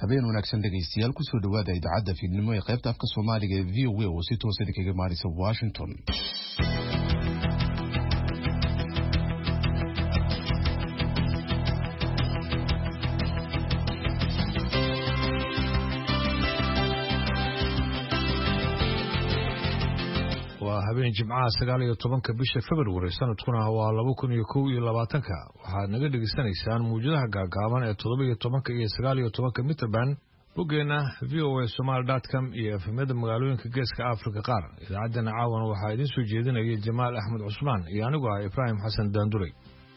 habeen wanaagsan dhageystayaal ku soo dhawaada idaacadda fiidnimo ee qaybta afka Soomaaliga ee VOA oo si toos ah kaga maaraysa Washington. habeen jimcaha 19 bisha February sanadkuna waa 2021 waxaad naga dhageysanaysaan muujadaha gaagaaban ee 17 iyo 19 mitir band bogeena voasomali.com iyo efemada magaalooyinka geeska Afrika qaar. Idaacadana caawan waxaa idin soo jeedinaya Jamaal Axmed Cusmaan iyo anigu ah Ibrahim Xasan Daanduray.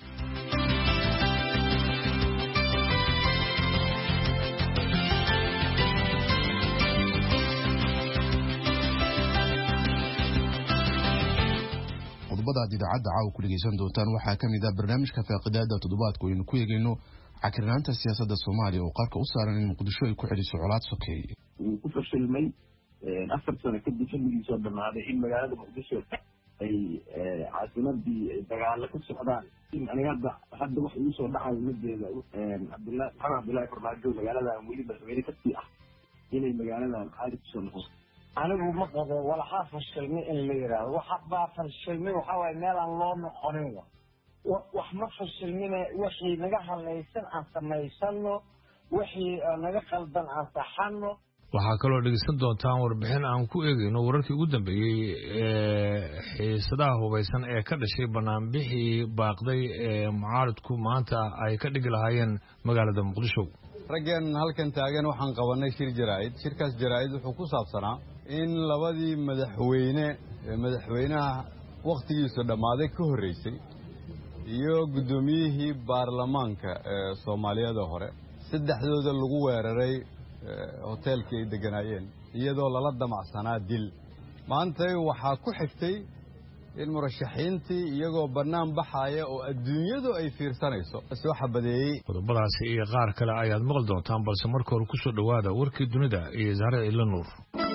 idaacadda caawa ku dhageysan doontaan waxaa kamid ah barnaamijka faaqidaada toddobaadka oo aynu ku eegayno cakirnaanta siyaasadda Soomaaliya oo qarka u saaran in Muqdisho ay ku xidhiso colaad sokeeye. Wuu ku fashilmay 4 sano kadib xilligiisa oo dhamaaday in magaalada Muqdisho ay caasimadii dagaalo ka socdaan. Aniga hadda wax uu soo dhacay mideeda Abdullaahi Farmaajo magaalada weli madaxweyne ka sii ah inay magaalada caadi soo noqoto. anigu ma qabo wala xafashilmi in la yiraahdo waxa baa fashilmi waxa way meel aan loo noqonin wax ma fashilmina wixii naga halaysan aan samaysano wixii naga qaldan aan saxano. waxaa kaloo dhageysan doontaan warbixin aan ku eegayno wararkii ugu dambeeyay ee xiisadaha hubeysan ee ka dhashay banaanbixii baaqday ee mucaaradku maanta ay ka dhigi lahaayeen magaalada Muqdisho. raggan halkan taagan waxaan qabanay shirkaas jaraa'id wuxuu ku saabsanaa in labadii madaxweynaha waqtigiisa dhamaaday ka horeysay iyo gudoomiyihii baarlamaanka ee Soomaaliyeed hore saddexdooda lagu weeraray hotelkii ay deganaayeen iyadoo lala damacsanaa dil. maanta waxaa ku xigtay in murashaxiintii iyagoo banaan baxaya oo adduunyadu ay fiirsanayso soo xabadeeyay. qodobadaasi iyo qaar kale ayaad maqal doontaan balse marka hore ku soo dhawaada warkii dunida iyo Zahra Ilanuur.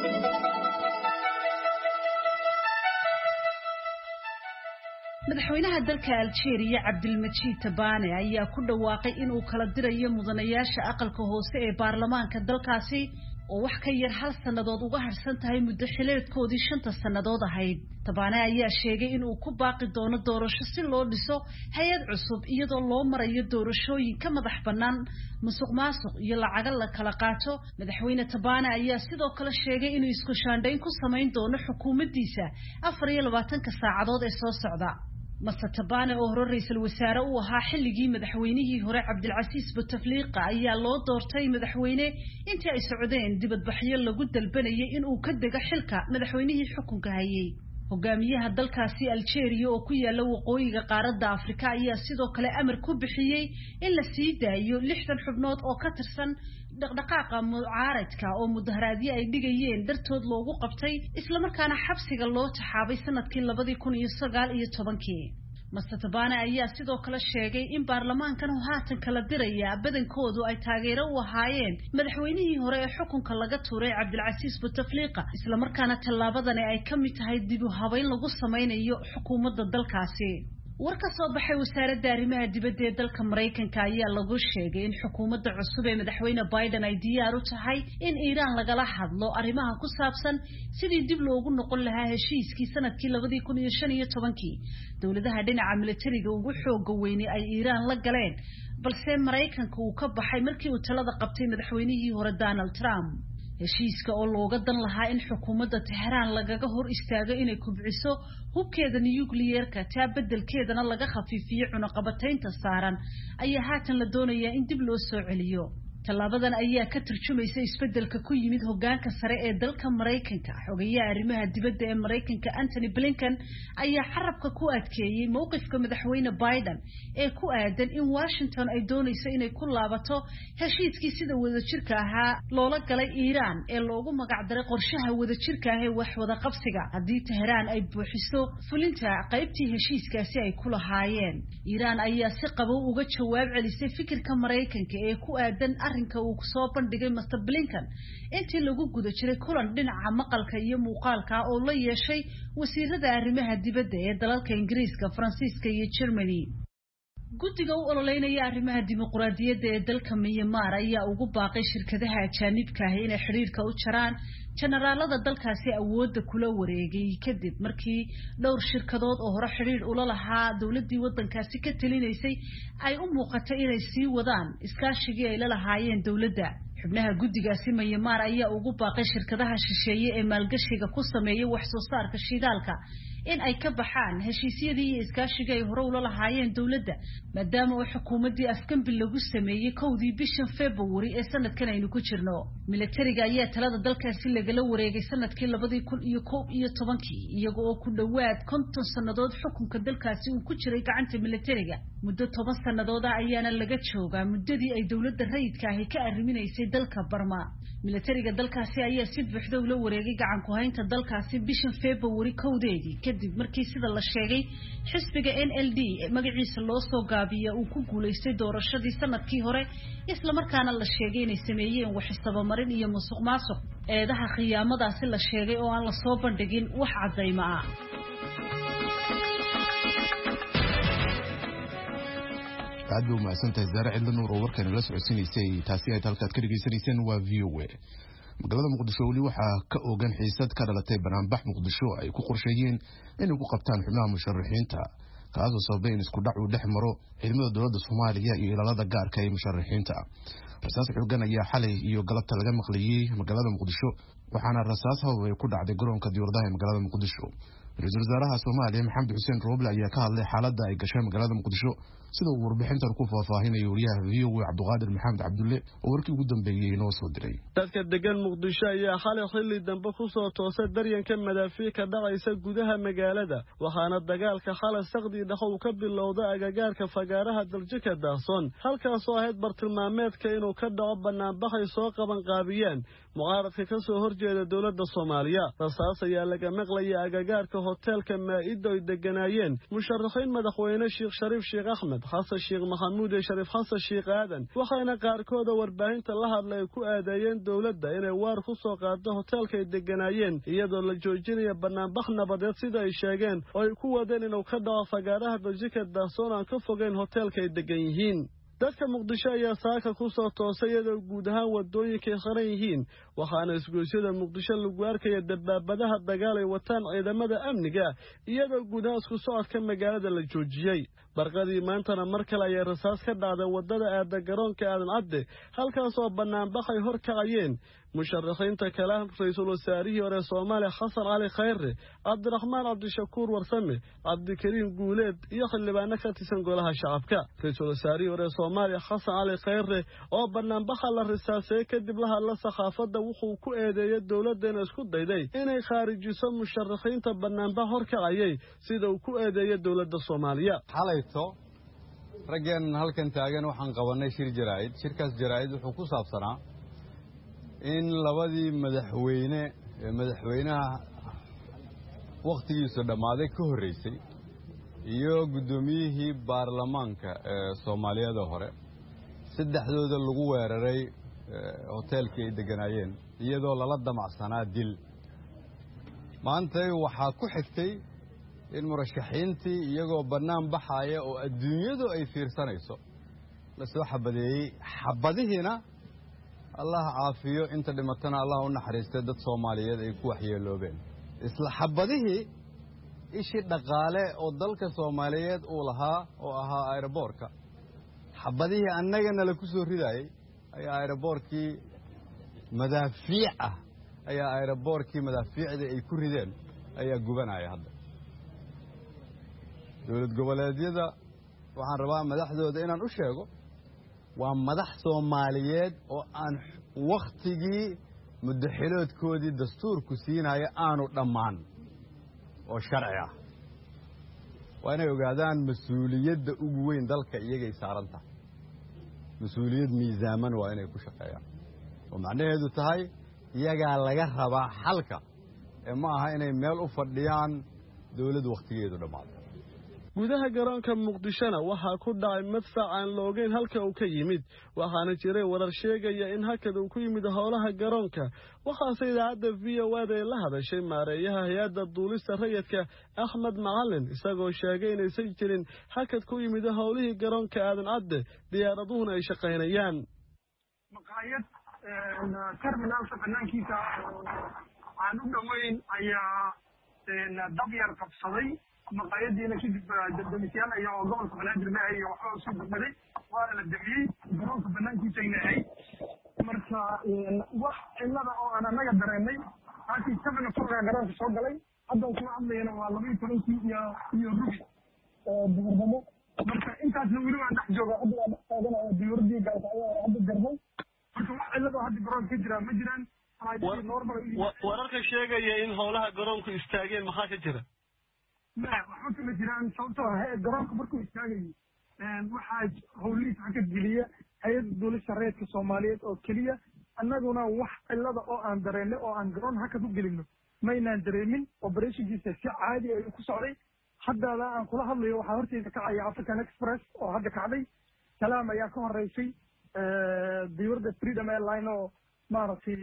madaxweynaha dalka Algeria Abdelmadjid Tebboune ayaa ku dhawaaqay in uu kala dirayo mudanayaasha aqalka hoose ee baarlamaanka dalkaasi oo wax ka yar hal sanadood uga harsan tahay muddo xileedkoodii 5 sanadood ahayd. Tebboune ayaa sheegay in uu ku baaqi doono doorasho si loo dhiso hay'ad cusub iyadoo loo marayo doorashooyin ka madax bannaan musuqmaasuq iyo lacag la kala qaato. madaxweyne Tebboune ayaa sidoo kale sheegay inuu isku shaandhayn ku sameyn doono xukuumaddiisa 24 saacadood ee soo socda. Mr. Tebboune oo hore ra'iisul wasaare u ahaa xilligii madaxweynihii hore Cabdilcasiis Bouteflika ayaa loo doortay madaxweyne intii ay socdeen dibadbaxyo lagu dalbanayay in uu ka dego xilka madaxweynihii xukunka hayay. hogaamiyaha dalkaasi Algeria oo ku yaala waqooyiga qaaradda Afrika ayaa sidoo kale amar ku bixiyay in la sii daayo 60 xubnood oo ka tirsan dhaqdhaqaaqa mucaaradka oo mudaharaadyo ay dhigayeen dartood loogu qabtay isla markaana xabsiga loo taxaabay sanadkii 2019. Mr. Tebboune ayaa sidoo kale sheegay in baarlamaankan uu haatan kala diraya badankoodu ay taageero u ahaayeen madaxweynihii hore ee xukunka laga tuuray Cabdilcasiis Bouteflika isla markaana tallaabadani ay ka mid tahay dib u habeyn lagu sameynayo xukuumadda dalkaasi. war ka soo baxay wasaaradda arrimaha dibadda ee dalka Mareykanka ayaa lagu sheegay in xukuumadda cusub ee madaxweyne Biden ay diyaar u tahay in Iiraan lagala hadlo arrimaha ku saabsan sidii dib loogu noqon lahaa heshiiskii sanadkii 2015. dawladaha dhinaca militariga ugu xooga weynay ay Iiraan la galeen balse Mareykanka uu ka baxay markii uu talada qabtay madaxweynihii hore Donald Trump. heshiiska oo looga dan lahaa in xukuumadda Tehran lagaga hor istaago inay kubciso hubkeeda nuclearka taa bedelkeedana laga khafiifiyo cunaqabataynta saaran ayaa haatan la doonayaa in dib loo soo celiyo. Tallaabadan ayaa ka tarjumaysa isbedelka ku yimid hoggaanka sare ee dalka Mareykanka. Xogayaha arrimaha dibadda ee Mareykanka Antony Blinken ayaa xarabka ku adkeeyay mowqifka madaxweyne Biden ee ku aadan in Washington ay doonayso inay ku laabato heshiiskii sida wadajirka ahaa loola galay Iiraan ee loogu magac daray qorshaha wadajirka ah ee wax wada qabsiga haddii Tehran ay buuxiso fulinta qaybtii heshiiskaasi ay ku lahaayeen. Iiraan ayaa si qabow uga jawaab celisay fikirka Mareykanka ee ku aadan arrinka uu soo bandhigay Mr. Blinken intii lagu guda jiray kulan dhinaca maqalka iyo muuqaalka oo la yeeshay wasiirada arrimaha dibadda ee dalalka Ingiriiska, Faransiiska iyo Germany. guddiga u ololeynaya arrimaha dimuqraadiyadda ee dalka Myanmar ayaa ugu baaqay shirkadaha ajaanibka ah inay xiriirka u jaraan generaalada dalkaasi awoodda kula wareegay kadib markii dhowr shirkadood oo hore xiriir ula lahaa dawladii wadankaasi ka talinaysay ay u muuqatay inay sii wadaan iskaashigii ay la lahaayeen dawladda. xubnaha guddigaasi Myanmar ayaa ugu baaqay shirkadaha shisheeye ee maalgashiga ku sameeyay wax soo saarka shidaalka in ay ka baxaan heshiisyadii iyo iskaashiga ay hore ula lahaayeen dawladda maadaama uu xukuumadii afgambi lagu sameeyay kowdii bishan February ee sanadkan aynu ku jirno. militariga ayaa talada dalkaasi lagala wareegay sanadkii 2011 iyagoo oo ku dhawaad 50 sanadood xukunka dalkaasi uu ku jiray gacanta militariga. muddo 10 sanadood ayaana laga joogaa muddadii ay dawladda rayidka ahi ka arriminaysay dalka Burma. militariga dalkaasi ayaa si buuxda ula wareegay gacan ku haynta dalkaasi bishan February kowdeedii kadib markii sida la sheegay xisbiga NLD magaciisa loo soo gaabiyo uu ku guuleystay doorashadii sanadkii hore isla markaana la sheegay inay sameeyeen wax isdabamarin iyo musuqmaasuq. eedaha khiyaamadaasi la sheegay oo aan la soo bandhigin wax cadeymo ah. aad buu mahadsantahay Zaare Cidlan oo warkan la socodsiinaysay taasi ay halkaad ka dhageysanayseen waa VOA. magaalada Muqdisho wali waxaa ka ogan xiisad ka dhalatay banaanbax Muqdisho ay ku qorsheeyeen inay ku qabtaan xubnaha musharaxiinta kaasoo sababay in isku dhac uu dhex maro ciidamada dowladda Soomaaliya iyo ilaalada gaarka ee musharaxiinta. rasaas xooggan ayaa xalay iyo galabta laga maqlayay magaalada Muqdisho waxaana rasaas haway ku dhacday garoonka diyaaradaha ee magaalada Muqdisho. Ra'iisul Wasaaraha Soomaaliya Maxamed Xuseen Roble ayaa ka hadlay xaaladda ay gashay magaalada Muqdisho sida uu warbixintan ku faahfaahinayo wariyaha VOA Cabduqaadir Maxamed Cabdulle oo warkii ugu dambeeyay inoo soo diray. dadka degan Muqdisho ayaa xalay xilli dambe ku soo toosay daryanka madaafiic ka dhacaysa gudaha magaalada waxaana dagaalka xalay saqdii dhaxo uu ka bilowday agagaarka fagaaraha Daljika Daahson halkaas oo ahayd bartilmaameedka inuu ka dhaco banaanbax ay soo qaban qaabiyeen mucaaradka ka soo horjeeda dowladda Soomaaliya. rasaas ayaa laga maqlayay agagaarka hotelka Maa'ido ay deganaayeen musharaxiin madaxweyne Sheekh Shariif Sheekh Axmed Xasan Sheekh Maxamuud iyo Shariif Xasan Sheekh Aadan waxayna qaarkood warbaahinta la hadlay ku aadayeen dowladda inay waar ku soo qaado hotelka ay deganaayeen iyadoo la joojinayo banaanbax nabadeed sida ay sheegeen oo ay ku wadeen inuu ka dhaco fagaaraha Daljika Daahson aan ka fogeyn hotelka ay degan yihiin. dadka Muqdisho ayaa saaka ku soo toosay iyadoo guud ahaan wadooyinka xiran yihiin waxaana isgoysyada Muqdisho lagu arkay dabaabadaha dagaal ay wataan ciidamada amniga iyadoo guud ahaan isku socodka magaalada la joojiyay. barqadii maantana mar kale ayaa rasaas ka dhacday wadada aada garoonka Aadan Cadde halkaas oo banaanbax ay hor kacayeen musharaxiinta kala ra'iisul wasaarihii hore Soomaaliya Xasan Cali Khayre, Cabdiraxmaan Cabdishakuur Warsame, Cabdikariim Guuleed iyo xildhibaano ka tirsan golaha shacabka. ra'iisul wasaarihii hore Soomaaliya Xasan Cali Khayre oo banaanbaxa la risaasay kadib la hadla saxaafadda wuxuu ku eedeeyay dowladda inay isku dayday inay khaarijiso musharaxiinta banaanbax hor kacayay sida uu ku eedeeyay dowladda Soomaaliya. xalayto raggan halkan taagan waxaan qabanay shir jaraa'id shirkaas jaraa'id wuxuu ku saabsanaa in labadii madaxweynaha waqtigiisu dhamaaday ka horeysay iyo gudoomiyihii baarlamaanka Soomaaliyeed hore saddexdooda lagu weeraray hotelkii ay deganaayeen iyadoo lala damacsanaa dil. maanta waxaa ku xigtay in murashaxiintii iyagoo banaan baxaya oo adduunyadu ay fiirsanayso la soo xabadeeyay xabadihiina Allah caafiyo inta dhimatana Allah u naxariistay dad Soomaaliyeed ay ku waxyeeloobeen. isla xabadihii ishi dhaqaale oo dalka Soomaaliyeed uu lahaa oo ahaa aeroboorka xabadihii annagana la ku soo ridaayay ayaa aeroboorkii madaafiicda ay ku rideen ayaa gubanaya hadda. dowlad goboleedyada waxaan rabaa madaxdooda inaan u sheego waa madax Soomaaliyeed oo aan waqtigii muddaxiloodkoodii dastuurku siinaya aanu dhammaan oo sharci ah waa inay ogaadaan mas'uuliyadda ugu weyn dalka iyagay saaran tahay mas'uuliyad miisaaman waa inay ku shaqeeyaan oo macnaheedu tahay iyagaa laga rabaa xalka ee ma aha inay meel u fadhiyaan dowlad waqtigeedu dhamaaday. gudaha garoonka muqdishona waxaa ku dhacay madfac aan la ogeyn halka uu ka yimid waxaana jiray warar sheegaya in hakad uu ku yimid howlaha garoonka waxaase idaacadda v o a la hadashay maareeyaha hay-adda duulista rayidka Axmed Macalin isagoo sheegay inaysan jirin hakad ku yimid howlihii garoonka aadan cadde diyaaraduhuna ay shaqaynayaan maqaayad terminalka banaankiisa aan u dhoweyn ayaa dab yar qabsaday maqaayadiina kadib dadamisyaal ayaa oo gobolka banaadir maahay iyo waxba usoo gurmaday waana la damiyey garoonka banaankiisayna ahayd marka wax cilada oo aan anaga dareennay halkii 7 o'clock garoonka soo galay haddan kula hadlayana waa 12 iyo rubi oo duhurnimo marka intaasna weli waan dhex jooga hadda waa dhex taaganaya diyuuradii gaalka ayaa hadda garnay marka wax cilada hadda garoonka ka jira ma jiraan wararka sheegaya in howlaha garoonku istaageen maxaa ka jira waxba kama jiraan sababtoo garoonka markuu istaagayo waxaa howlihiisa hakad geliya hay-adda duulista rayidka Soomaaliyeed oo keliya annaguna wax cilada oo aan dareennay oo aan garoon hakad u gelino maynaan dareemin operationkiisa si caadi ayuu ku socday haddana aan kula hadlayo waxaa horteyda kacaya African Express oo hadda kacday salaam ayaa ka horeysay diyuuradda Freedom Airline oo maaragtay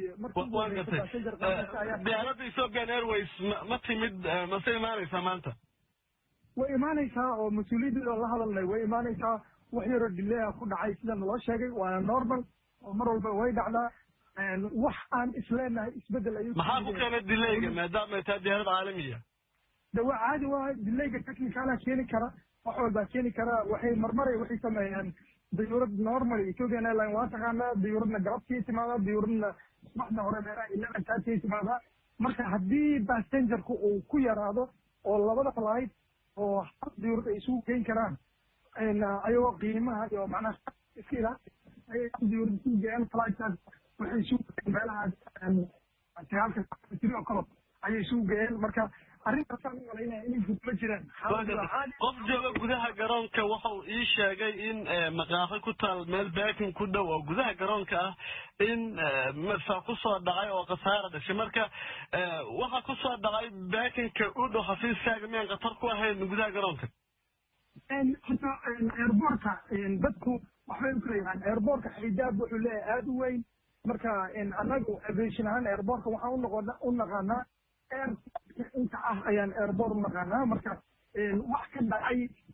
diyaaradda Ethiopian Airways ma timid mase imaanaysaa maanta way imaanaysaa oo mas-uuliyadeeda la hadalnay way imaanaysaa wax yaroo delay ku dhacay sida naloo sheegay waana normal oo mar walba way dhacdaa wax aan isleenahay isbedel ayuu maxaa ku keenay delayga maadaama ay tahay diyaarad caalamiya dawa caadi waa delayga technicala keeni kara wax walba keeni kara waxay marmaray waxay sameeyaan diyuurad normal Ethiopian Airline waa taqaanaa diyuuradna galabtii timaada diyuuradna subaxda hore meelaha 11:30 timaada marka haddii passengerku uu ku yaraado oo labada flight oo diyuurad ay isugu geyn karaan ayagoo qiimaha iyo macnaha iska ilaali ayay diyuurad isugu geeyaan flightkaas waxay isugu geeyeen meelaha 9 o'clock ayay isugu geeyeen marka arrintaasaan u malaynaya inay gudbo jiraan qof jooga gudaha garoonka waxa uu ii sheegay in maqaaxi ku taal meel baakin ku dhow oo gudaha garoonka ah in madfac ku soo dhacay oo khasaare dhashay marka waxa ku soo dhacay baakinka u dhow xafiiskaaga miyaan khatar ku ahayn gudaha garoonka horta airportka dadku waxbay u kala yahaan airportka xidaab wuxuu leeyahay aada u weyn marka annagu aviation ahaan airportka waxaan u naqaanaa inta ah ayaan airport u naqaanaa marka wax ka dhacay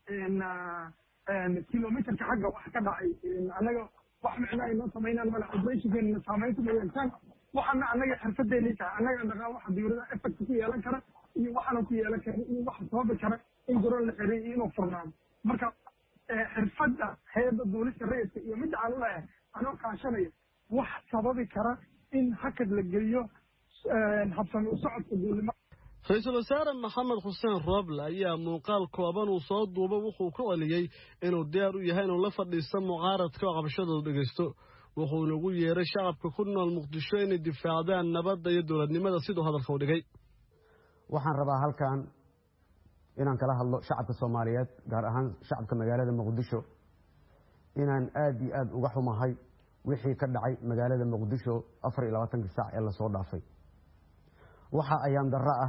kilometerka xagga wax ka dhacay annaga wax macnaa inoo samaynaan mala operationkeena saameynta ma yeeshaan waxaana annaga xirfadeena tahay annaga naqaan waxa diyuuradaha effect ku yeelan kara iyo waxaana ku yeelan kara iyo waxa sababi kara in garoon la xiray iyo inuu furnaado marka xirfadda hay-adda duulista rayidka iyo midda aan u leeyahay anoo kaashanaya wax sababi kara in hakad la geliyo habsami u socodka duulima ra-iisul wasaare maxamed xuseen rooble ayaa muuqaal kooban uu soo duuba wuxuu ku celiyey inuu diyaar u yahay inuu la fadhiisto mucaaradka oo qabashadooda dhegaysto wuxuuna ugu yeeray shacabka ku nool muqdisho inay difaacdaan nabadda iyo dowladnimada siduu hadalka u dhigay waxaan rabaa halkan inaan kala hadlo shacabka Soomaaliyeed gaar ahaan shacabka magaalada Muqdisho inaan aad iyo aad uga xumahay wixii ka dhacay magaalada Muqdisho 24 saac ee la soo dhaafay waxa ayaan darro ah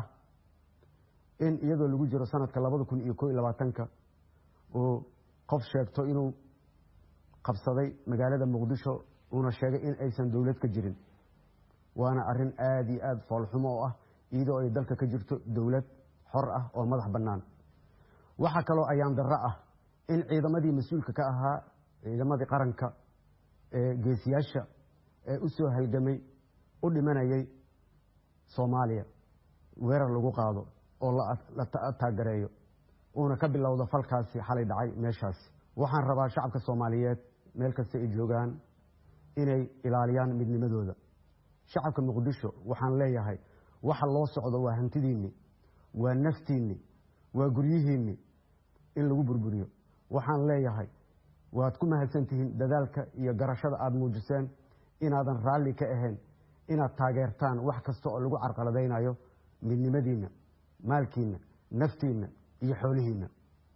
in iyadoo lagu jiro sanadka 2021 oo qof sheegto inuu qabsaday magaalada Muqdisho una sheegay in aysan dawlad ka jirin waana arrin aad iyo aad foolxumo ah iyadoo ay dalka ka jirto dawlad xor ah oo madax bannaan waxa kale oo ayaan darro ah in ciidamadii mas'uulka ka ahaa ciidamadii qaranka ee geesiyaasha ee u soo halgamay u dhimanayay Soomaaliya weerar lagu qaado oo la taageerayo una ka bilowdo falkaasi xalay dhacay meeshaas waxaan rabaa shacabka Soomaaliyeed meel kasta ay joogaan inay ilaaliyaan midnimadooda shacabka Muqdisho waxaan leeyahay waxa loo socdo waa hantidiinni waa naftiinni waa guryihiinni in lagu burburiyo waxaan leeyahay waad ku mahadsantihiin dadaalka iyo garashada aad muujiseen inaadan raalli ka ahayn inaad taageertaan wax kasta oo lagu carqaladaynayo midnimadiina maalkiina naftiina iyo xoolihiina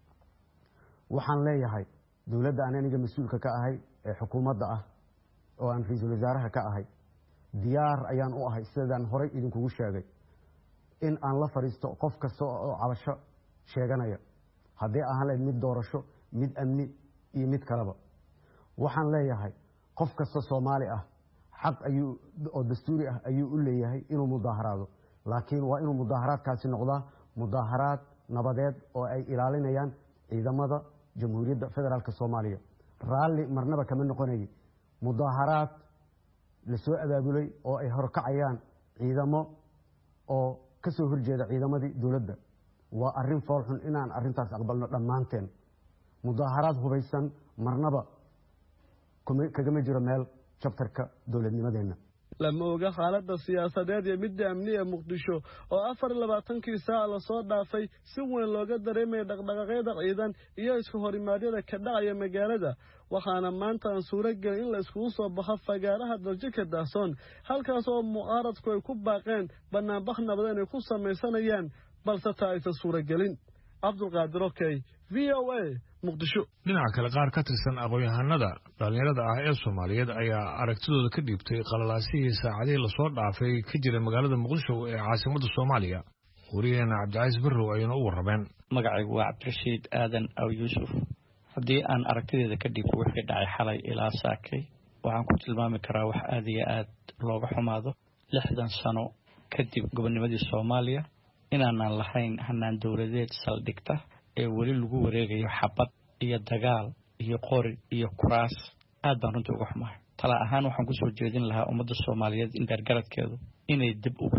waxaan leeyahay dawladda aan aniga mas'uulka ka ahay ee xukuumadda ah oo aan ra'iisul wasaaraha ka ahay diyaar ayaan u ahay sidaan horay idinkugu sheegay in aan la fariisto qof kasta oo cabasho sheeganaya haddii ahaan lahayd mid doorasho mid amni iyo mid kaleba waxaan leeyahay qof kasta Soomaali ah xaq ayuu oo dastuuri ah ayuu u leeyahay inuu mudaaharaado laakiin waa inuu mudaaharaadkaasi noqdaa mudaaharaad nabadeed oo ay ilaalinayaan ciidamada Jamhuuriyadda Federaalka Soomaaliya raalli marnaba kama noqonay mudaaharaad la soo abaabulay oo ay horkacayaan ciidamo oo ka soo horjeeda ciidamadii dawladda waa arrin fool xun inaan arrintaas aqbalno dhammaanteen mudaaharaad hubaysan marnaba kagama jiro meel chapterka dawladnimadeena lama oga xaaladda siyaasadeed iyo midda amni ee Muqdisho oo 24 saac la soo dhaafay si weyn looga dareemay dhaqdhaqaaqyada ciidan iyo isku horimaadyada ka dhacaya magaalada waxaana maanta aan suuragal in la isku soo baxo fagaaraha Daljika Dahsoon halkaas oo mucaaradku ay ku baaqeen banaanbax nabadeed ay ku sameysanayaan balse taa aysan suuragelin Cabdulqaadir Okay VOA Muqdisho dhinaca kale qaar ka tirsan aqoon-yahanada dhalinyarada ah ee Soomaaliyeed ayaa aragtidooda ka dhiibtay qalalaasihii saacadihii la soo dhaafay ka jira magaalada Muqdisho ee caasimadda Soomaaliya wariyeena Cabdicaziz Barrow ayuu u warrameen magacaygu waa Cabdirashiid Aadan Aw Yuusuf haddii aan aragtideeda ka dhiibto wixii dhacay xalay ilaa saakay waxaan ku tilmaami karaa wax aad iyo aad looga xumaado 60 sano kadib gobonnimadii Soomaaliya inaanan lahayn hanaan dawladeed saldhigta ee wali lagu wareegayo xabad iyo dagaal iyo qori iyo kuraas aad baan runtii uga xumahay tala ahaan waxaan ku soo jeedin lahaa ummadda Soomaaliyeed in gargaradkeedu inay dib u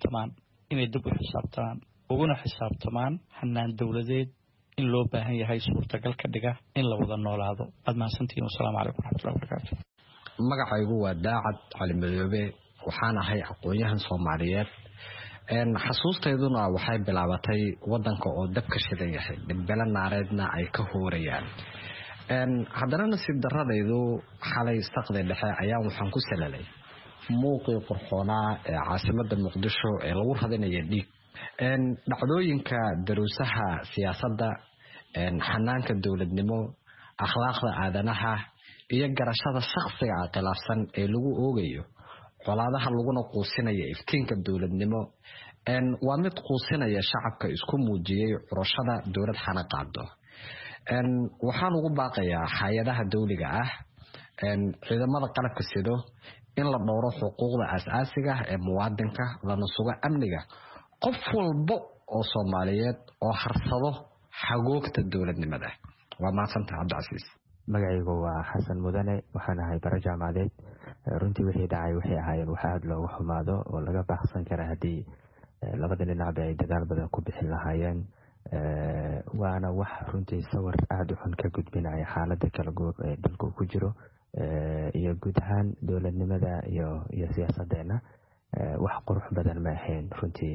xisaabtamaan uguna xisaabtamaan hanaan dawladeed in loo baahan yahay suurtagal ka dhiga in la wada noolaado aad mahadsantihiin wassalaamu calaykum waraxmatullahi wabarakaatu magacaygu waa Daacad Cali Madoobe waxaan ahay aqoon-yahan Soomaaliyeed xasuusteeduna waxay bilaabatay wadanka oo dabka shidan yahay dibela naareedna ay ka hoorayaan haddana nasiib daradaydu xalay saqday dhexe ayaa waxaan ku salalay muuqii qurxoonaa ee caasimadda Muqdisho ee lagu radinaya dhiig dhacdooyinka daruusaha siyaasadda xanaanka dawladnimo akhlaaqda aadanaha iyo garashada shakhsiga khilaafsan ee lagu oogayo colaadaha laguna quusinaya iftiinka dawladnimo waa mid quusinaya shacabka isku muujiyay curashada dawlad xana qaado waxaan ugu baaqayaa hay'adaha dawliga ah ciidamada qalabka sido in la dhowro xuquuqda aasaasiga ah ee muwaadinka lana sugo amniga qof walba oo Soomaaliyeed oo harsado xagoogta dawladnimada waa maasanta Cabdicaziz magacaygu waa Xasan Mudane waxaan ahay bara jaamacadeed runtii wixii dhacay waxay ahaayeen wax aad looga xumaado oo laga baaqsan kara haddii labada dhinac ay dadaal badan ku bixin lahaayeen waana wax runtii sawir aad u xun ka gudbinaya xaaladda kala goob ee dalka ku jiro iyo guud ahaan dawladnimada iyo siyaasaddeena wax qurux badan ma ahayn runtii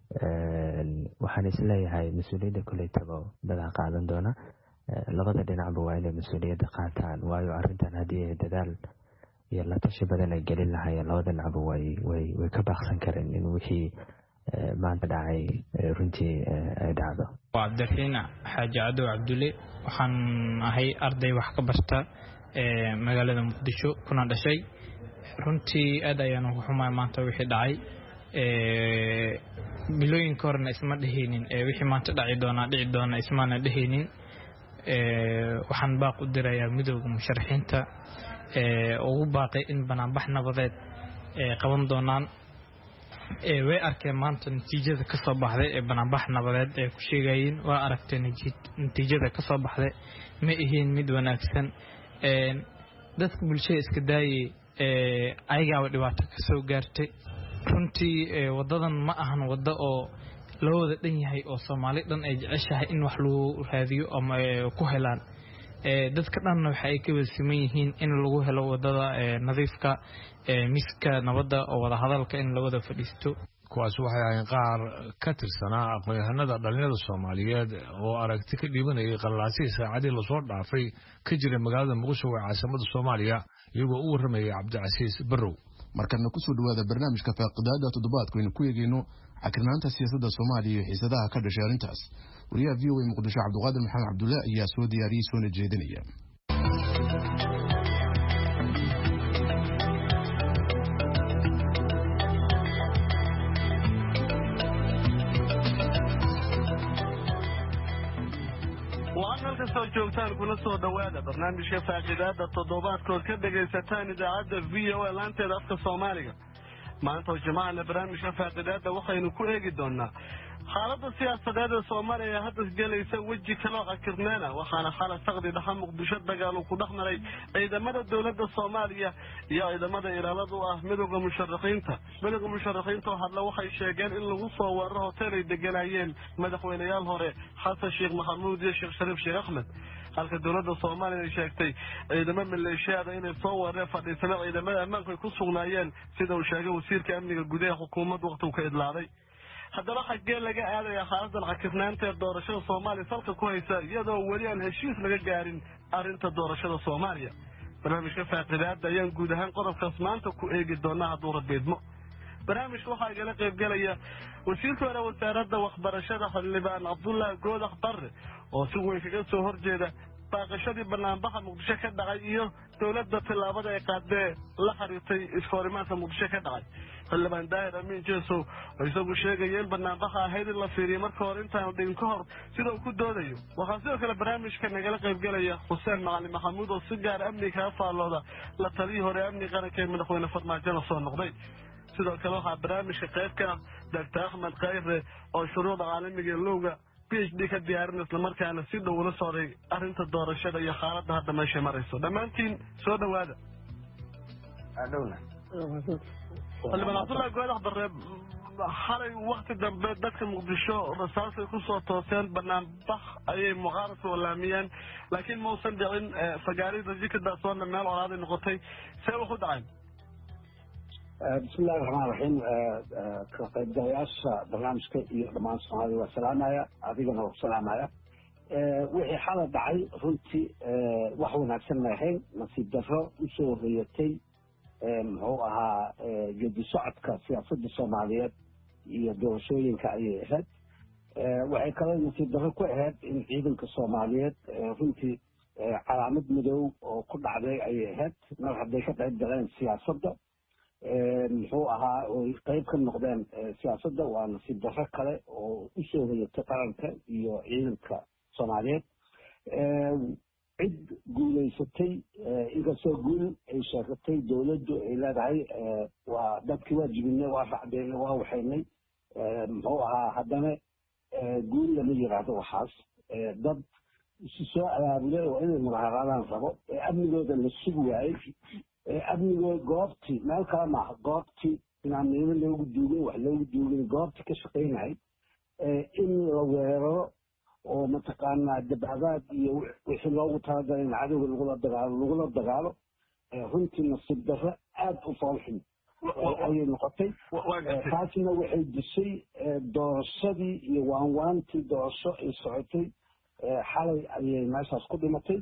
waxaan isleeyahay mas-uuliyadda kuleytaba dadaa qaadan doona labada dhinacba waa inay mas-uuliyadda qaataan waayo arrintan haddii ay dadaal iyo la tashi badan ay gelin lahaayeen labada dhinacba way ka baaqsan kareen in wixii maanta dhacay runtii ay dhacdo waa Cabdiraxiin Xaaji Cadow Cabdulle waxaan ahay arday wax ka barta magaalada Muqdisho kuna dhashay runtii aad ayaan ugu xumahay maanta wixii dhacay bilooyinka horena isma dheheenin wixii maanta dhici doona ismaana dheheenin waxaan baaq u dirayaa midowga musharaxiinta ugu baaqay in banaanbax nabadeed qaban doonaan way arkeen maanta natiijada ka soo baxday ee banaanbax nabadeed ee ku sheegayeen waa aragteen natiijada ka soo baxday ma ahayn mid wanaagsan dadka bulshada iska daayay ayagaa dhibaato ka soo gaartay runtii wadadan ma ahan wada oo loo wada dhan yahay oo Soomaali dhan ay jeceshahay in wax loo raadiyo ama ku helaan dadka dhanna waxa ay ka wasiman yihiin in lagu helo wadada nadiifka miska nabadda oo wada hadalka in la wada fadhiisto kuwaas waxay ahayn qaar ka tirsanaa aqoon-yahanada dhalinyarada Soomaaliyeed oo aragti ka dhibanayay qalalaasihii saacadii la soo dhaafay ka jira magaalada Muqdisho ee caasimadda Soomaaliya iyagoo u warramayay Cabdicaziz Barrow markana ku soo dhawaada barnaamijka faaqidaada toddobaadka aynu ku eegayno xakirnaanta siyaasadda Soomaaliya iyo xiisadaha ka dhashay arrintaas wariyaha VOA Muqdisho Cabdiqaadir Maxamed Cabdulle ayaa soo diyaariyay soona jeedinaya وأنا كسر جوتان كنا صودا وادا برنامج كفاقدات التضوبات كل كده جيستان إذا عدى في ولا أنت الأفق الصومالية ما أنتوا جماعة برنامج كفاقدات وخينو كل جدونا حالة السياسة هذا الصومالية هذا جل يسوي كلا كرنانا وخانا حالة تقضي دحم بشدة قالوا كدحنا لي إذا مدى الدولة الصومالية يا إذا مدى إرادة مدوغ مشرقين هذا لو حي شيئان إلا وصوا وراء تاني دجلايين مدى خوينيال هوري حتى الشيخ محمود الشيخ شريف الشيخ أحمد halka dawladda Soomaaliya ay sheegtay ciidamada maleeshiyada inay soo wareen fadhiisana ciidamada ammaanka ku sugnaayeen sida uu sheegay wasiirka amniga gudaha xukuumadda waqti uu ka idlaaday haddana xagee laga aadaya xaaladdan cakifnaanta ee doorashada Soomaaliya salka ku haysa iyadoo wali aan heshiis laga gaarin arrinta doorashada Soomaaliya barnaamijka faaqidaada ayaan guud ahaan qodobkaas maanta ku eegi doonaa hadduu rabeedmo barnaamijka waxaa igala qayb galaya wasiirka hore wasaaradda waxbarashada xildhibaan Cabdullaahi Goodax Barre oo si weyn kaga soo horjeeda baaqashadii barnaamijka Muqdisho ka dhacay iyo dawladda tilaabada ay qaaday la xiriirtay iskoorimaadka Muqdisho ka dhacay xildhibaan Daahir Amiin Jeeso oo isagu sheegay in barnaamijka ahayd la fiiriyo marka hore intaan dhigin ka hor sida uu ku doodayo waxaa sidoo kale barnaamijka nagala qayb galaya Xuseen Macalin Maxamuud oo si gaar amniga ka faalooda la taliyay hore amniga qaranka madaxweyne Farmaajo soo noqday sidoo kale waxaa barnaamijka qayb ka Dr. Ahmed Khayre oo shuruucda caalamiga looga PhD ka diyaarin isla markaana si dhow ula socday arrinta doorashada iyo xaaladda hadda meesha marayso dhammaantiin soo dhawaada adowna Cabdullaahi Goodax Barre xalay waqti dambe dadka Muqdisho rasaasay ku soo tooseen barnaamij ayay muqaaras walaamiyeen laakiin ma uusan dhicin fagaarida jikada soo meel colaad noqotay see wuxuu dhacay بسم الله الرحمن الرحيم كقيد جياش برنامج كي دمان سومالي وسلامايا أدينا وسلامايا وحي حالة دعي رنتي wax wanaagsan ma ahayn nasiib darro u soo horeeyay muxuu ahaa geedi socodka siyaasadda Soomaaliyeed iyo doorashooyinka ay ahayd waxay kale nasiib darro ku ahayd in ciidanka Soomaaliyeed runtii calaamad madow oo ku dhacday ay ahayd mar hadday ka qayb galeen siyaasadda muxuu ahaa oo qayb ka noqdeen siyaasadda waa nasiib darro kale oo u soo horeeyay qaranka iyo ciidanka Soomaaliyeed cid guulaysatay inkastoo guul ay sheegatay dawladdu ay leedahay waa dadkii waajibinay waa raacdeen waa waxaynay muxuu ahaa haddana guul lama yiraahdo waxaas dad isu soo abaabulay oo inay mudaharaadaan rabo amnigooda la sugi waayey amnigooda goobtii meel kale maaha goobtii inaan meelo loogu duugin wax loogu duugin goobtii ka shaqaynay in la weeraro oo mataqaanaa dabaadaad iyo wixii loogu talagalay in cadowga lagula dagaalo runtii nasiib darro aad u foolxun ayay noqotay taasina waxay dishay doorashadii iyo waanwaantii doorasho ay socotay xalay ayay meeshaas ku dhimatay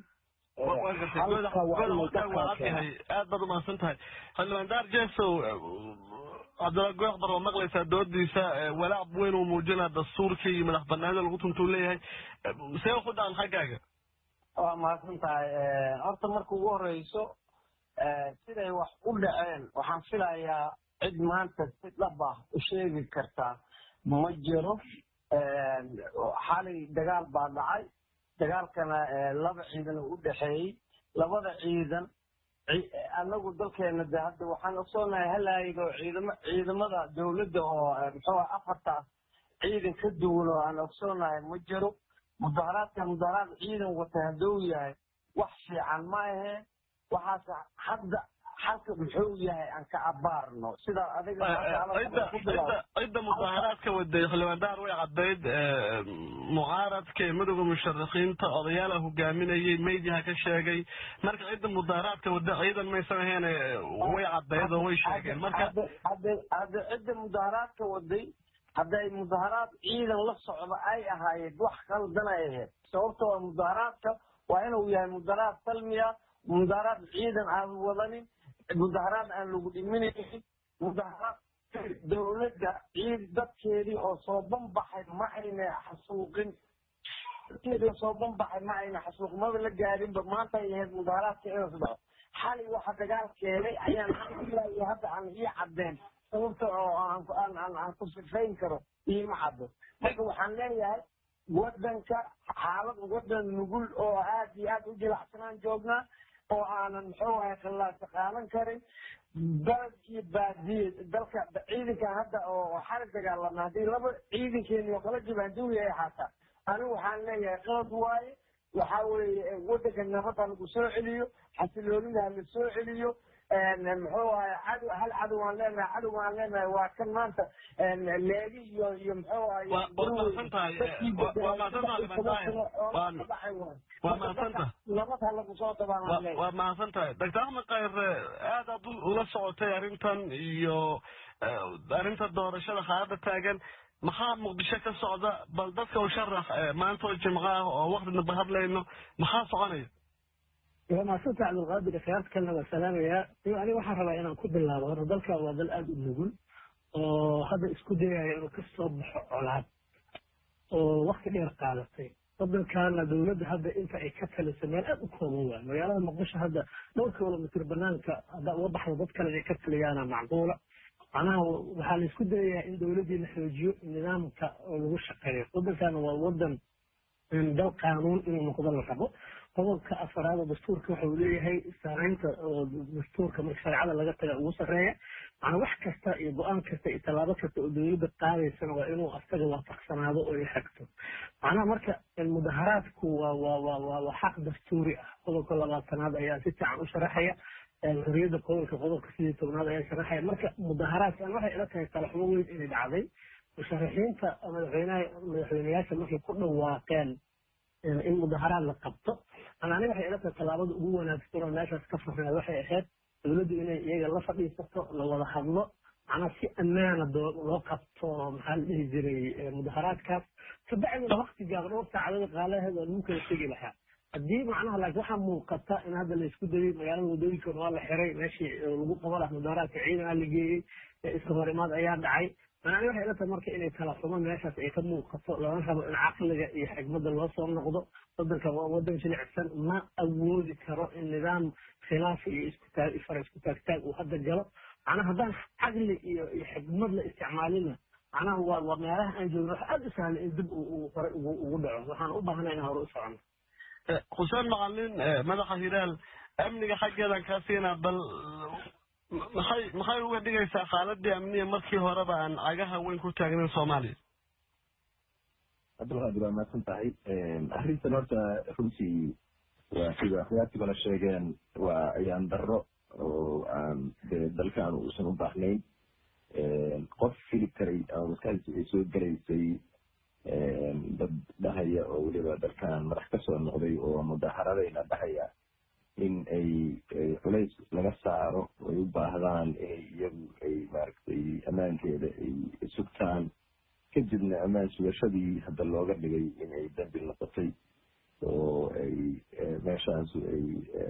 aad baad umahadsan tahay xildhibaan daar jeesow Cabdullaahi Goodax Barre oo maqlaysaa doodiisa walaac weyn uu muujinaa dastuurkii iyo madax bannaanida lagu tuntuu leeyahay see ku dhacan xaggaaga waa mahadsan tahay horta marka ugu horeyso siday wax u dhaceen waxaan filayaa cid maanta si dhab ah u sheegi kartaa ma jiro xalay dagaal baa dhacay dagaalkana laba ciidan u dhaxeeyay labada ciidan anagu dalkeena hadda waxaan ogsoonahay halaayigo ciidamada dawladda oo muxuu afartaas ciidan ka duwan oo aan ogsoonahay ma jiro mudaharaad ciidan wata hadduu yahay wax fiican ma aheen waxaas hadda halka muxuu yahay aan ka abaarno sida adiga cidda mudaharaadka waday xildhibaan daar way cadayd mucaaradka madowga musharaxiinta odayaal hogaaminayay meediyaha ka sheegay marka cidda mudaharaadka wada ciidan maysan ahayn way cadayd oo way sheegeen marka hadda cidda mudaharaadka waday hadday mudaharaad ciidan la socdo ay ahaayeen wax qaldan ay ahayd sababtoo ah mudaharaadka waa inuu yahay mudaharaad salmiya mudaharaad ciidan aan wadanin mudaharaad aan lagu dhiminaynin mudaharaad dawladda dadkeedii oo soo banbaxay ma ayna xasuuqin dadkeedii soo banbaxay ma ayna xasuuqmada la gaadhinba maanta ay ahayd mudaharaadka inuu dhaco xalay waxa dagaal keenay ayaan ilaa hadda aan ii cadeen sababta oo aan ku sifayn karo iima caddo marka waxaan leeyahay wadanka xaalad wadan nugul oo aad iyo aad u jilacsanaan joognaa oo aanan muxuu ahay khilaasa qaadan karin baled iyo baadiye dalka ciidanka hadda oo xarig dagaalama haddii laba ciidankeeni oo kala jibaanduwi ay xaataa anigu waxaan leeyahay qalad waaye waxaa weeye wadanka nabadda lagu soo celiyo xasiloonida la soo celiyo muxuu ahay cadow hal cadow aan leenahay waa kan maanta leegi iyo muxuu ahay waa mahadsan tahay doctor axmed khayre aad aad ula socotay arrintan iyo arrinta doorashada xaaladda taagan maxaa muqdisho ka socda bal dadka u sharax maanta oo jimco ah oo waqtina hadlayno maxaa soconaya waa maasanta cabdulqaadir khiyaarta kalena waa salaamayaa aniga waxaan rabaa inaan ku bilaabo hore dalka waa dal aada u nugul oo hadda isku dayaya inuu ka soo baxo colaad oo wakti dheer qaadatay wadankaana dowladda hadda inta ay ka taliso meel aada u kooban waay magaalada muqdisho hadda dhowr kilomitr banaanka hadda uga baxda dad kale inay ka taliyaana macquula macnaha waxaa la isku dayayaa in dowladdii la xoojiyo nidaamka oo lagu shaqeeyo wadankaana waa wadan dal qaanuun inuu noqdo la rabo qodobka afaraad oo dastuurka waxa uu leeyahay saamaynta oo dastuurka marka shareecada laga taga ugu sarreeya macnaa wax kasta iyo go-aan kasta iyo tallaabo kasta oo dowladda qaadaysana waa inuu asaga waafaqsanaado oo ay xagto macnaha marka mudaharaadku waa xaq dastuuri ah qodobka 20aad ayaa si fiican u sharaxaya xorriyadda qodobka 18aad ayaa sharaxaya marka mudaharaadkan waxay ila tahay talaxumo weyn inay dhacday musharaxiinta madaxweynayaasha markay ku dhawaaqeen in mudaharaad la qabto aniga waxay ila tahay tallaabada ugu wanaagsan oo meeshaas ka furnayd waxay ahayd dowladdu inay iyaga la fadhiisato la wada hadlo macnaa si ammaana loo qabto maxaa la dhihi jiray mudaharaadkaas kabacdina wakti gaaban dhowr saacadood qaalaheed oo lagu kala tegi lahaa haddii macnaha laakiin waxaa muuqata in hadda la isku dayay magaalada wadooyinkan waa la xiray meeshii lagu qaban lahaa mudaharaadka ciidan la geeyey iska horimaad ayaa dhacay aniga waxay ila tahay marka inay kala xumo meeshaas ay ka muuqato lana rabo in caqliga iyo xigmadda loo soo noqdo wadanka waa wadan jilicsan ma awoodi karo in nidaam khilaaf iyo fara isku taagtaag uu hadda galo macnaha haddaan caqli iyo xigmad la isticmaalina macnaha waa meelaha aan joogno wax aada u sahla in dib uu hore ugu dhaco waxaan u baahanay in hore u socono xuseen macalin madaxa hilaal amniga xaggeedan kaa siinaa bal maxay uga dhigaysaa xaaladii amniya markii horeba aan cagaha weyn ku taagnayn soomaaliya cabdulqaadir waa mahadsan tahay arrintan horta runtii waa sida khiyaartigona sheegeen waa ayaan darro oo aan dee dalkan uusan u baahnayn qof fili karay ama maskaxdiisa ay soo gelaysay dad dhahaya oo weliba dalkan madax ka soo noqday oo mudaharadayna dhahaya in ay culays laga saaro ay u baahdaan inay iyagu ay maaragtay ammaankeeda ay sugtaan kadibna ammaan sugashadii hadda looga dhigay inay dambi noqotay oo ay meeshaas ay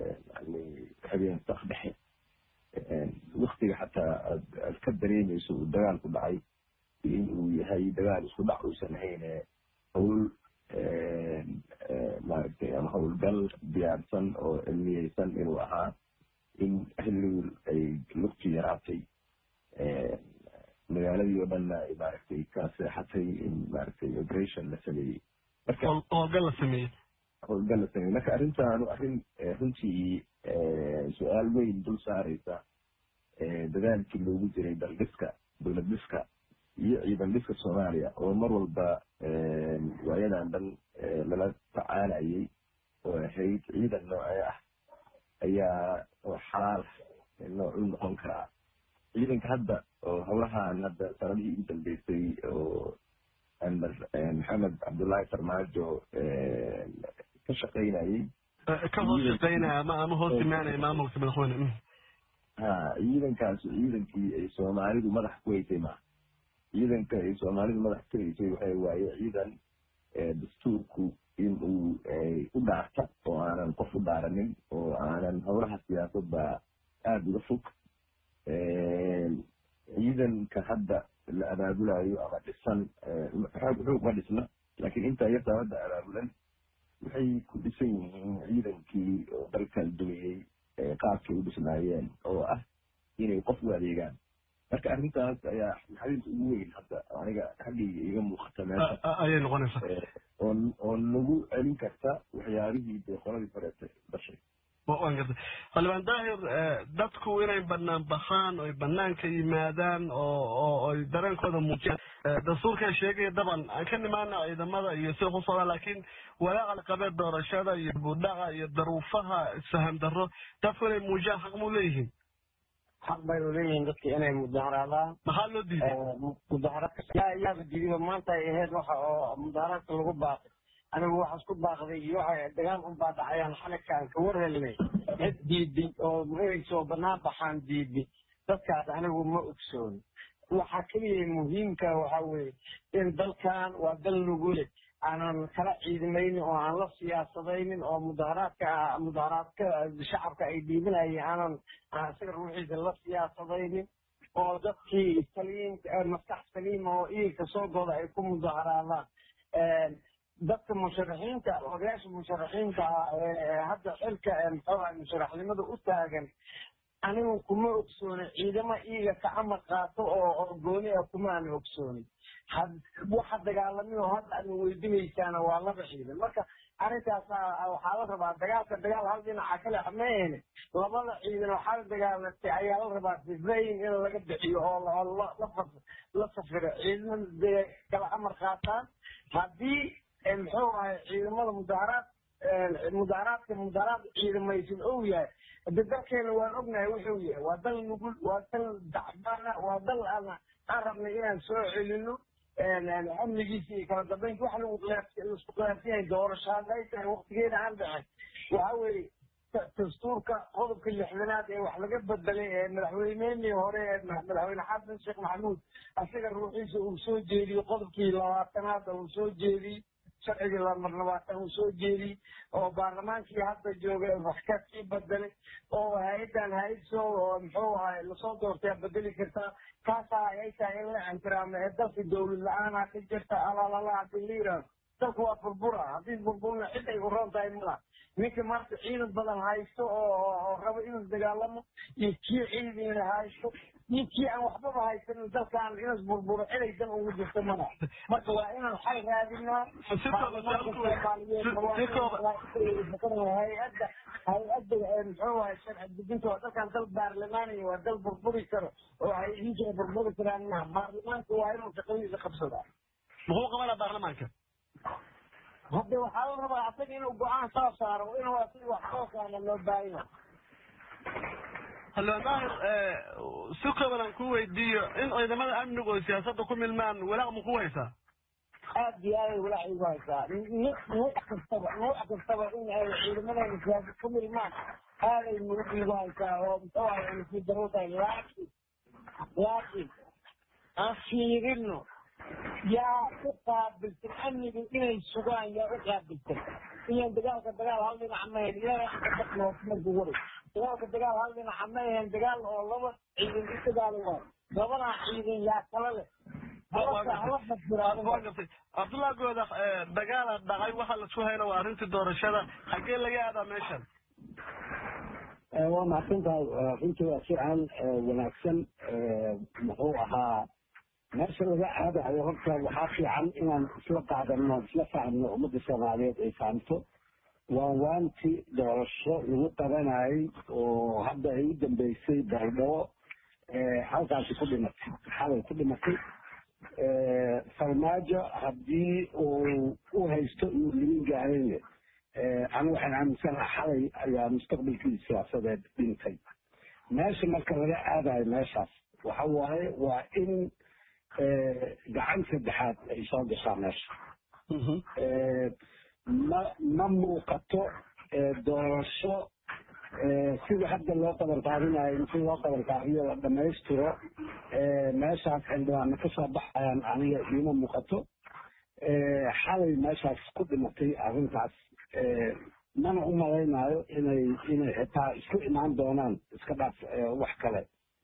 habeen saq dhexe waktiga xataa aad ka dareemayso uu dagaal ku dhacay in uu yahay dagaal isku dhac uusan hayne hawl maaragtay ama howlgal diyaarsan oo cilmiyeysan inuu ahaa in xilligu ay lugti yaraatay magaaladii oo dhanna ay maaragtay ka seexatay in maaragtay operation la sameeyey marka howlgal la sameeyey marka arrintaanu arrin runtii su-aal weyn dul saaraysa dadaalkii loogu jiray daldhiska dowlad dhiska iyo ciidan dhiska soomaaliya oo mar walba waayadan dhan lala tacaalayay oo ahayd ciidan noocee ah ayaa oo xalaal noocuu noqon karaa ciidanka hadda oo howlahan hadda sanadihii ugu dambeysay oo maxamed cabdullaahi farmaajo ka shaqaynayay ka hoos shaqaynaya ama hoos imaanaya maamulka madaxweyne ciidankaas ciidankii ay soomaalidu madax ku haysay maaha ciidanka ay soomaalidu madax ku haysay waxay waaye ciidan dastuurku in uu u dhaarta oo aanan qof u dhaaranin oo aanan howlaha siyaasadda aada uga fog ciidanka hadda la abaabulayo ama dhisan xoog ma dhisna laakiin intaa yartaa hadda abaabulan waxay ku dhisan yihiin ciidankii oo dalkan dumiyey qaabkay u dhisnaayeen oo ah inay qof u adeegaan marka arrintaas ayaa xaqiiqa ugu weyn hadda aniga xaggayga iga muuqata meesha ayay noqonaysaa oo nagu celin karta waxyaabihii dee qoladii horeete dhashay. xildhibaan daahir dadku inay banaan baxaan oy banaanka yimaadaan oo ay dareenkooda muujiyaan dastuurkan sheegaya daban aan ka nimaana ciidamada iyo sida ku socdaan laakiin walaaca la qabee doorashada iyo budhaca iyo daruufaha isfaham darro dadku inay muujiyaan xaq muu leeyihiin xaq bay u leeyihiin dadka inay mudaharaadaan maxaa loo diiday mudaharaadka yaaba diidiba maanta ay ahayd waxa oo mudaharaadka lagu baaqay anigu waxaas ku baaqday iyo waxa dagaal un baa dhacayaan xalkaan ka warhelnay cid diiday oo magaciisa banaan baxaan diiday dadkaas anigu ma ogsoon waxa kaliya muhiimka waxa weeye in dalkan waa dal nugule aanan kala ciidamaynin oo aan la siyaasadaynin oo mudaharaadka shacabka ay dhiibanayeen aanan isaga ruuxiisa la siyaasadaynin oo dadkii maskax saliima oo iilka soo goda ay ku mudaharaadaan dadka musharaxiinta odayaasha musharaxiinta hadda xilka musharaxnimada u taagan anigu kuma ogsoonay ciidamo iiga ka amar qaato oo gooni ah kuma aan ogsoonay waxa dagaalamiyo hadda aad weydiinaysaana waa laba ciidan marka arrintaas waxaa la rabaa dagaal hal dhinaca kale xameeyeen labada ciidan waxaa la dagaalatay ayaa la rabaa sifayn in laga bixiyo oo la safiro ciidamada kala amar qaataan haddii muxuu ahay ciidamada mudaharaad ciidamaysan ou yahay hade dalkeena waan ognahay wuxuu yahay waa dal nugul waa dal dacbaana waa dal aan rabnay inaan soo celino amnigiisa iyo kala dambeynta waxa laisku qiyaassan yahay doorasho hadday tahay waqtigeeda aan dhicin waxa weeye dastuurka qodobka 6aad ee wax laga bedelay ee madaxweynihii hore madaxweyne xasan sheekh maxamuud asaga ruuxiisa uu soo jeediyey qodobkii 20aad uu soo jeediyey sharcigii lamarlabaatan uu soo jeediyey oo baarlamaankii hadda joogay wax ka sii bedelay oo hay-adan hay-ad soo muxuu ahay lasoo doortay bedeli kartaa kaasaa ay tahay in la ixtiraamo ee dalka dowlad la-aanaa ka jirta alaalala hadii la yidhaahdo dalku waa burbura haddii burburna cid ay u roon tahay mala ninka maanta ciidan badan haysto oo rabo inuu dagaalamo iyo kii ciidan haysto iyo kii aan waxbaba haysanin dalkaan inas burburo ciday dan ugu jirto mana marka waa inaan xal raadinaa hay-adda muxuu ahay sharci dejinta waa dalkaan dal baarlamaaniya waa dal burburi karo oo hay-adiinka burburi karaan maha baarlamaanka waa inuu shaqadiisa qabsadaa muxuu qabanaa baarlamaanka hadda waxaa la rabaa asaga inuu go-aan soo saaro inuu asaga wax soo saara loo baahanya xildhibaan daahir si kooban aan ku weydiiyo in ciidamada amniga oo siyaasadda ku milmaan walaac ma ku haysaa aad iyo aaday walaac igu haysaa nooc kastaba in ay ciidamadeena siyaasad ku milmaan aaday murug igu haysaa oo muxuu ahay nasiib darro tahay laakiin aan fiirino yaa u qaabilsan amniga inay sugaan yaa u qaabilsan iyan dagaal hal dhinaca ma ahayn markuu waray dagaal hal dhinaca ma ahayn dagaal oo laba ciidan u dagaalo waayo labadaa ciidan yaa kala leh cabdullahi goodax dagaala dhacay waxa lasku hayna waa arrintii doorashada xaggee laga aadaa meeshan waa mahadsan tahay runtii waa fiican wanaagsan muxuu ahaa meesha laga aadayo horta waxaa fiican inaan isla qaadano isla fahmno ummadda soomaaliyeed ay fahamto waanwaanti doorasho lagu qabanayay oo hadda ay u dambeysay baydhabo halkaasi ku dhimatay xalay ku dhimatay farmaajo haddii uu u haysto inuu limin gaarayne anigu waxaan aaminsanaha xalay ayaa mustaqbalkii siyaasadeed dhintay meesha marka laga aadayo meeshaas waxa waaye waa in gacan saddexaad ay soo gashaa meesha ma muuqato doorasho sida hadda loo qabanqaabinayo intii loo qabanqaabiyo la dhamaystiro meeshaas xildhibaana kasoo baxayaan aniga iima muuqato xalay meeshaas ku dhimatay arrintaas mana u malaynayo inay xitaa isku imaan doonaan iska dhaaf wax kale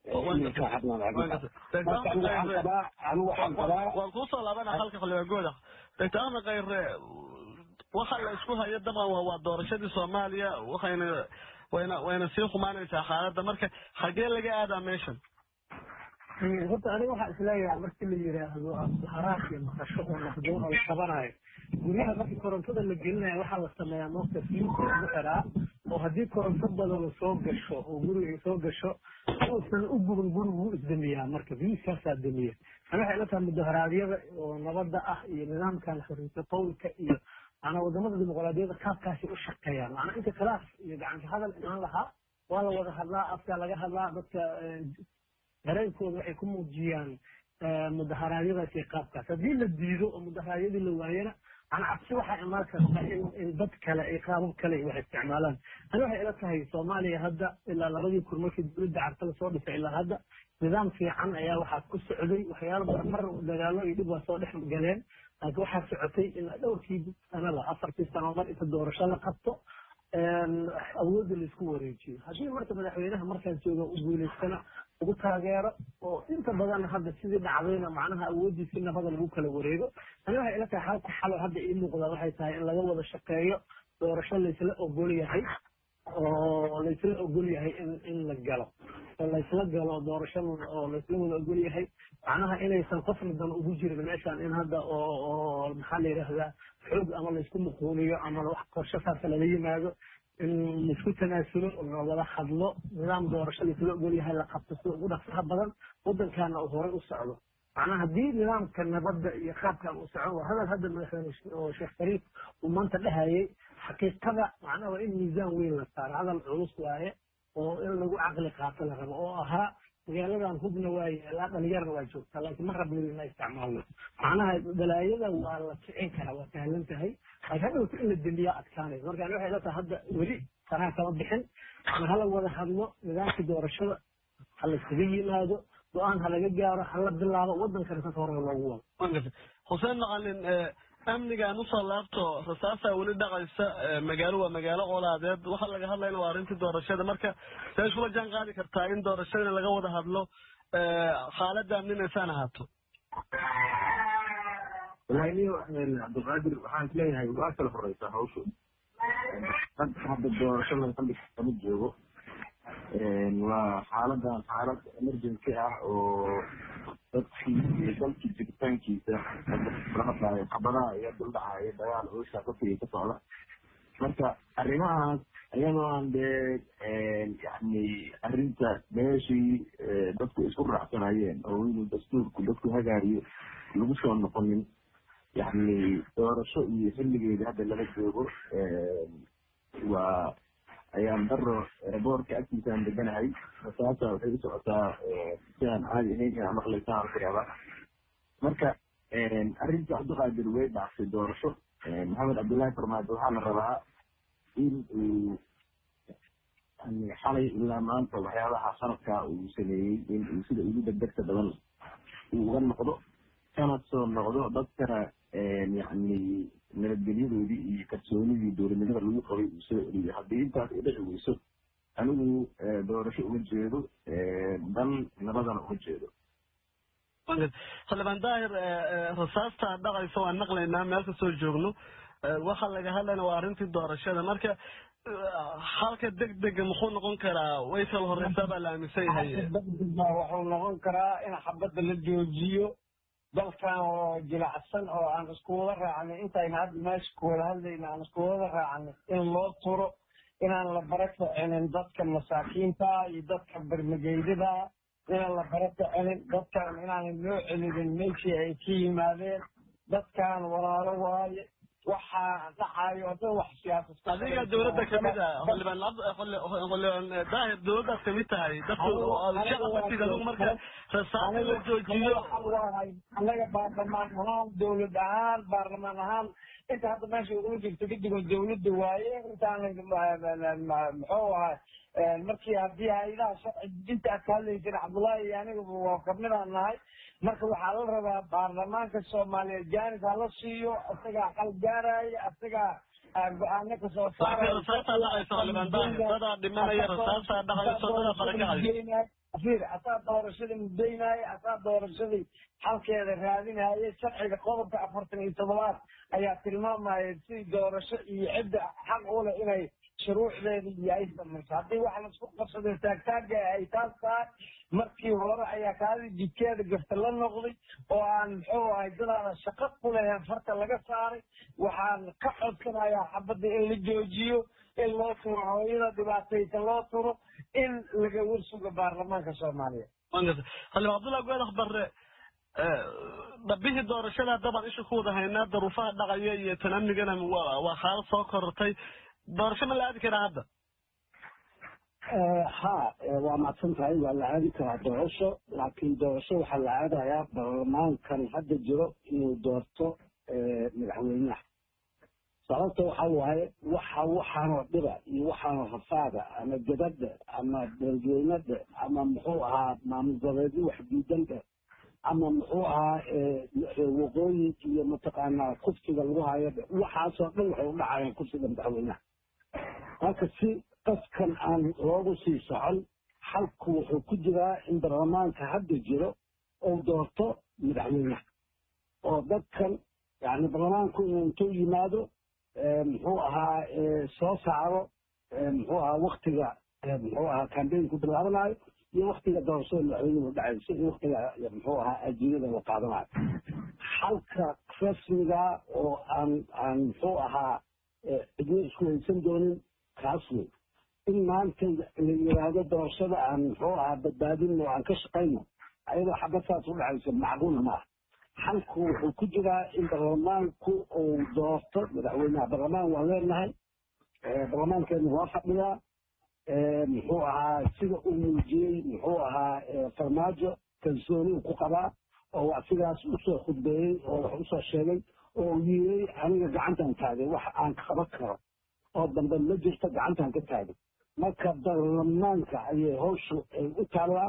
waan kuusoo laabanaa halka xildhibaan goodax doctor ahmed khayre waxa la isku hayo dabcan waa doorashadii soomaaliya wayna sii xumaanaysaa xaaladda marka xaggee laga aadaa meeshan horta aniga waxaa isleeyahay markii la yidhaahdo haraas iyo maqasho oo naqdoon oo la qabanayo guryaha markii korontada la gelinayo waxaa la sameeyaa moogta fiiska lagu xiraa oo haddii koronto badan soo gasho oo guriga ay soo gasho uusan u guban gurigu wuu isdamiyaa marka fiiskaasaa damiya ani waxay ila tahay mudaharaadyada oo nabadda ah iyo nidaamkan xorriyadda qowlka iyo macnaa wadamada dimuqraadiyadda qaabkaasi u shaqeeyaan macnaa inta khilaaf iyo gacanka hadal imaan lahaa waa la wada hadlaa afkaa laga hadlaa dadka dareenkooda waxay ku muujiyaan mudaharaadyadaas iyo qaabkaas haddii la diido oo mudaharaadyadii la waayana ana cabsi waxaa imaan karta in dad kale ay qaabab kale wax isticmaalaan ani waxay ila tahay soomaaliya hadda ilaa 2000 markii dowladda carta lasoo dhisay ilaa hadda nidaam fiican ayaa waxaa ku socday waxyaalo badan mar dagaalo iyo dhib waa soo dhex galeen laakiin waxaa socotay ilaa dhowrkii sanada 4 sano mar inta doorasho la qabto awoodda laisku wareejiyo haddii marka madaxweynaha markaas jooga u guulaystana ugu taageero oo inta badan hadda sidii dhacdayna macnaha awooddiisi nabada lagu kala wareego ani waxay ila tahay halka xalo hadda ii muuqda waxay tahay in laga wada shaqeeyo doorasho laysla ogol yahay oo laysla ogol yahay in la galo oo laysla galo doorasho oo laysla wada ogol yahay macnaha inaysan qofna dan ugu jirin meeshaan in hadda oo maxaa la yidhaahdaa xoog ama laysku muquuliyo ama wax qorshe saasa lala yimaado in laisku tanaasulo la wada hadlo nidaam doorasho laysla ogol yahay la qabto sida ugu dhaqsaha badan waddankaana uu horey u socdo macnaha haddii nidaamka nabadda iyo qaabkan uu socon waa hadal hadda madaxweyne oo sheekh shariif uu maanta dhahayay xaqiiqada macnaha waa in miisaan weyn la saaro hadal culus waaye oo in lagu caqli qaato la rabo oo ahaa magaaladan hubna waa yeelaa dhalinyarna waa joogtaa laakiin ma rabno in la isticmaalno macnaha dalaayada waa la kicin karaa waa sahlan tahay laakiin hadhowta in la dembiyaa adkaanaysa marka ani waxay ila tahay hadda weli faraha kama bixin hala wada hadlo nidaamka doorashada ha la iskaga yimaado go-aan ha laga gaaro ha la bilaabo waddankana sas hore loogu wado xuseen maqalin amnigaan usoo laabto rasaasaa weli dhaqaysa magaalo waa magaalo colaadeed waxa laga hadlayna waa arrintii doorashada marka see iskula jaan qaadi kartaa in doorashada laga wada hadlo xaaladda amninaysaan ahaato walahi cabdilqaadir waxaan isleeyahay waa kala horeysaa hawshu hadda doorashada kama joogo waa xaaladan xaalad emergency ah oo dadkii iyo dalkii jiritaankiisa lahadlaayo xabadaha iyo duldhacaya dagaal oosha dadkii ka socda marka arrimahaas iyadoo aan dee yani arrinta meeshii dadku isku raacsanayeen oo inuu dastuurku dadku hagaariyo lagu soo noqonin yani doorasho iyo xilligeeda hadda lala joogo waa ayaan daro boorka agtiisa aan deganahay saasa waxay u socotaa si aan caadi ahayn inaan maqlaysaan ku rabaa marka arrinta cabdiqaadir way dhaaftay doorasho maxamed cabdullaahi farmaajo waxaa la rabaa in uu xalay ilaa maanta waxyaabaha sanadka uu sameeyey in uu sida ugu degdegta badan uu uga noqdo kana soo noqdo dadkana yani nabadgelyadoodii iyo kalsoonidii dowladnimada lagu qabay uu soo celiyo haddii intaas ay dhici weyso anigu doorasho uma jeedo dan nabadana uma jeedo xildhibaan daahir rasaasta dhaqaysa waan naqlaynaa meel kasoo joogno waxa laga hadlayna waa arrintii doorashada marka halka degdega muxuu noqon karaa way kala horeysaa baa la aaminsan yahay degdega wuxuu noqon karaa in xabadda la joojiyo dalkan oo jilacsan oo aan isku wada raacnay intayna hadda meesha ku wada hadlayna aan isku wada raacnay in loo turo inaan la barakicinin dadka masaakiinta iyo dadka bermageydada inaan la barakicinin dadkan inaanan loo celinin meeshii ay ka yimaadeen dadkan walaalo waaye waxaa dhacayo hadda wax siyaasad adiga dowladda kamid ah xildhibaan daahir dowladdaad kamid tahay dadku marka rasaasa la joojiyo annaga baarlamaan ahaan dowlad ahaan baarlamaan ahaan inta hadda meesha ugula jirto kadigoo dowladda waaye intaan muxuu ahay markii haddii hay-adaha sharci dejinta aad ka hadlayseen cabdullaahi iyo aniga waa kamidaan nahay marka waxaa la rabaa baarlamaanka soomaaliyeed jaanis hala siiyo isagaa xal gaaraya isagaa go-aano kasoo asaa doorashadii mudaynaaye asaa doorashadii xalkeeda raadinaaye sharciga qodobka 47 ayaa tilmaamaya sidii doorasho iyo cidda xaq u leh inay shuruucdeeda iyo ay samayso haddii wax laisku qabsado taagtaaga ay taas tahay markii hore ayaa kaadii jidkeeda gafta la noqday oo aan muxuu ahay dadaana shaqo ku lehen farta laga saaray waxaan ka codsanayaa xabadda in la joojiyo in loo turo hooyada dhibaataysa loo turo in laga warsuga baarlamaanka soomaaliya xildhibaan cabdullahi goodax barre dhabbihii doorashada dabaan isha ku wada haynaa daruufaha dhaqaya iyo tan amnigana waa xaalad soo korortay doorasho ma la aadi karaa hadda ha waa mahadsan tahay waa la aadi karaa doorasho laakiin doorasho waxaa la aadayaa baarlamaankan hadda jiro inuu doorto madaxweynaha sababta waxa waaye waxaanoo dhiba iyo waxaanoo rafaada ama gabadha ama dadweynada ama muxuu ahaa maamul goboleedyo wax diidanta ama muxuu ahaa waqooyi iyo mataqaanaa kufsiga lagu hayo waxaasoo dhan waxay u dhacayaan kufsiga madaxweynaha marka si qaskan aan loogu sii socon xalku wuxuu ku jiraa in baarlamaanka hadda jiro uu doorto madaxweynaha oo dadkan yani baarlamaanku intuu yimaado muxuu ahaa soo saaro muxuu ahaa waktiga muxuu ahaa kambeynku bilaabanayo iyo waktiga doorashada madaxweynuhu dhacayso iyo waktiga muxuu ahaa ajiyada la qaadanayo xalka rasmiga oo aan muxuu ahaa cidlo isku haysan doonin kaas wey in maanta la yiraahdo doorashada aan muxuu ahaa badbaadin oo aan ka shaqayno ayadoo xabadsaas u dhacayso macquul maaha xalku wuxuu ku jiraa in baarlamaanku uu doorto madaxweynaha baarlamaan waan leenahay baarlamaankeenu waa fadhiyaa muxuu ahaa sida uu muujiyey muxuu ahaa farmaajo kalsooni uu ku qabaa oo asigaas usoo khudbeeyey oo wax usoo sheegay oo uu yiri aniga gacantan taagay wax aan qaban karo oo dambe ma jirto gacantan ka taagay marka baarlamaanka ayay hawshu ay u taallaa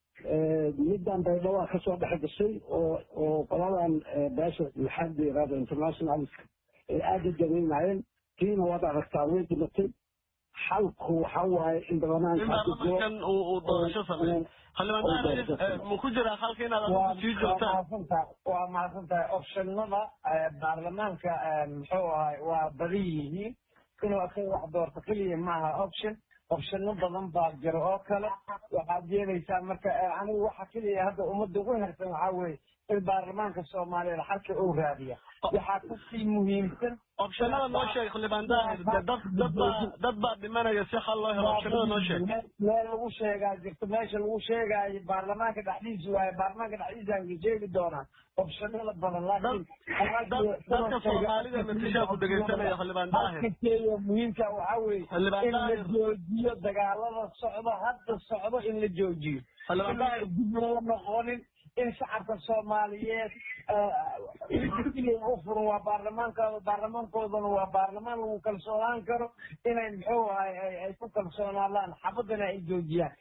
middan baydhawaa kasoo dhex gashay oo qoladan beesha maxaad yiraahdo internationalska ay aada u dareynayeen tiina waad aragtaa way dhimatay xalku waxa waaye in baarlamaankan uu doorasho sameeyo xildhibaan ma ku jiraa halka inaad adigu sii joogtaan waa mahadsantahay optionada baarlamaanka muxuu ahay waa badan yihiin inuu asaga wax doorto keliya maaha optionno badan baa jira oo kale waxaad yeelaysaa marka anigu waxa keliya hadda ummadda ugu hersan waxaa weeye in baarlamaanka soomaaliyeed xalka uu raadiya waxaa kasii muhiimsan optionada noo sheeg xildhibaan daahir dad baa dhimanaya si xal loo helo optionada noo sheeg meel lagu sheegaa jirto meesha lagu sheegaayo baarlamaanka dhexdiisa waaye baarlamaanka dhexdiisaan ka sheegi doonaa optionada badan laakiin dadka soomaalida matishaa ku dhegaysanaya xildhibaan daahir muhiimka waxaa weeye in la joojiyo dagaalada socdo hadda socdo in la joojiyo dib loo noqonin in shacabka soomaaliyeed u furan waa baarlamaankoodana waa baarlamaan lagu kalsoonaan karo inay muxuu ahay ay ku kalsoonaadaan xabadana ay joojiyaan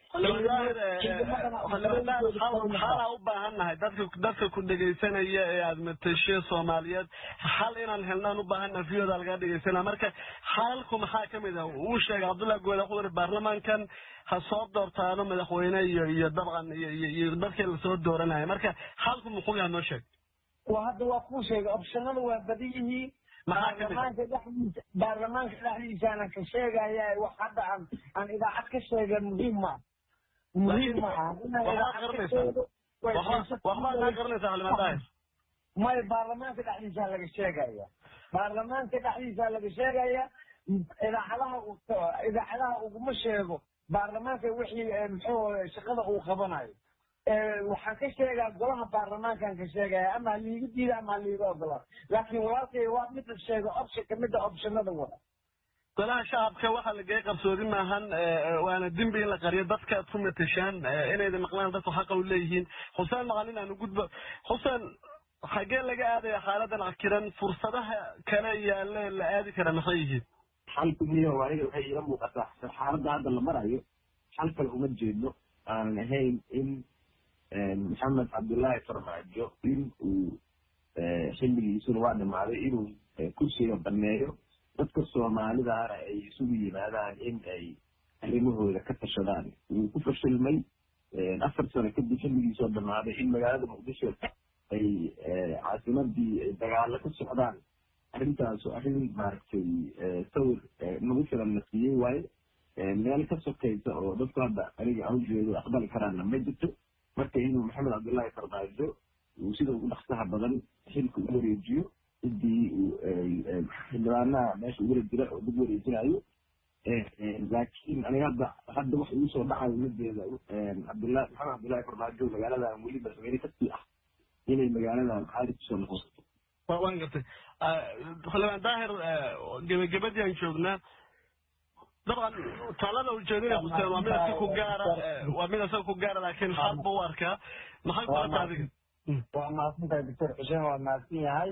xalaa u baahannahay dadka ku dhegaysanaya ee aad matashe soomaaliyeed xal inaan helnaan u baahannahay viyooda lagaa dhegaysanaa marka xalalku maxaa ka mid ah uu sheegay cabdullahi gooda wuxuu baarlamaankan ha soo doortaano madaxweyne iyo dabcan iyo dadkii lasoo dooranaya marka xalku muxuu yahay noo sheeg waa hadda waa kuu sheegay optionada waa badan yihiin baarlamaanka dhexdiisaanan ka sheegaya wax hadda aan idaacad ka sheega muhiim ma maya baarlamaanka dhexdiisaa laga sheegaya idaacadaha uguma sheego baarlamaanka wixii muxuu shaqada uu qabanayo waxaan ka sheegaa golaha baarlamaankaan ka sheegaya ama haliiga diida ama haliiga ogolaa laakiin walaalkay waa mida sheego option kamida optionada wada golaha shacabka waxaa lagay qarsoodi maahan waana dembi in la qariyo dadka aad ku matashaan inayda maqlaan dadku xaqa u leeyihiin xuseen maqalin aanu gudbo xuseen xagee laga aadaya xaaladan cakiran fursadaha kale yaale la aadi kara maxay yihiin xalku miyo aniga waxay ila muuqataa xaaladda hadda la marayo xal kale uma jeedno aanan ahayn in maxamed cabdullaahi farmaajo in uu xilligiisuna waa dhimaaday inuu kursiga baneeyo dadka soomaalidaana ay isugu yimaadaan in ay arrimahooda ka tashadaan wuu ku fashilmay 4 sano kadib xilligiisoo dhamaaday in magaalada muqdisho ay caasimadii dagaalo ka socdaan arrintaas arrin maaragtay sawir nagu filan na siiyey waaye meel ka sokaysa oo dadku hadda aniga awjeedu aqbali karaanna ma jirto marka inuu maxamed cabdullaahi farmaajo uu sida ugu dhaqsaha badan xilka u wareejiyo ciddii xildhibaanaha meesha ugu jira oo dib wareejinayo laakiin aniga hadda wax igu soo dhacayo mideeda maxamed cabdullaahi farmaajo magaaladan weli madaxweyne kasii ah inay magaaladan caadi kusoo noqoto waan gartay xildhibaan daahir gebagabadii aan joognaa dabcan talada ujeedada xuseen waa mid asaga ku gaara laakiin xaq buu u arkaa maxay ku arkaa adiga waa mahadsantahay doctor xuseen waa mahadsan yahay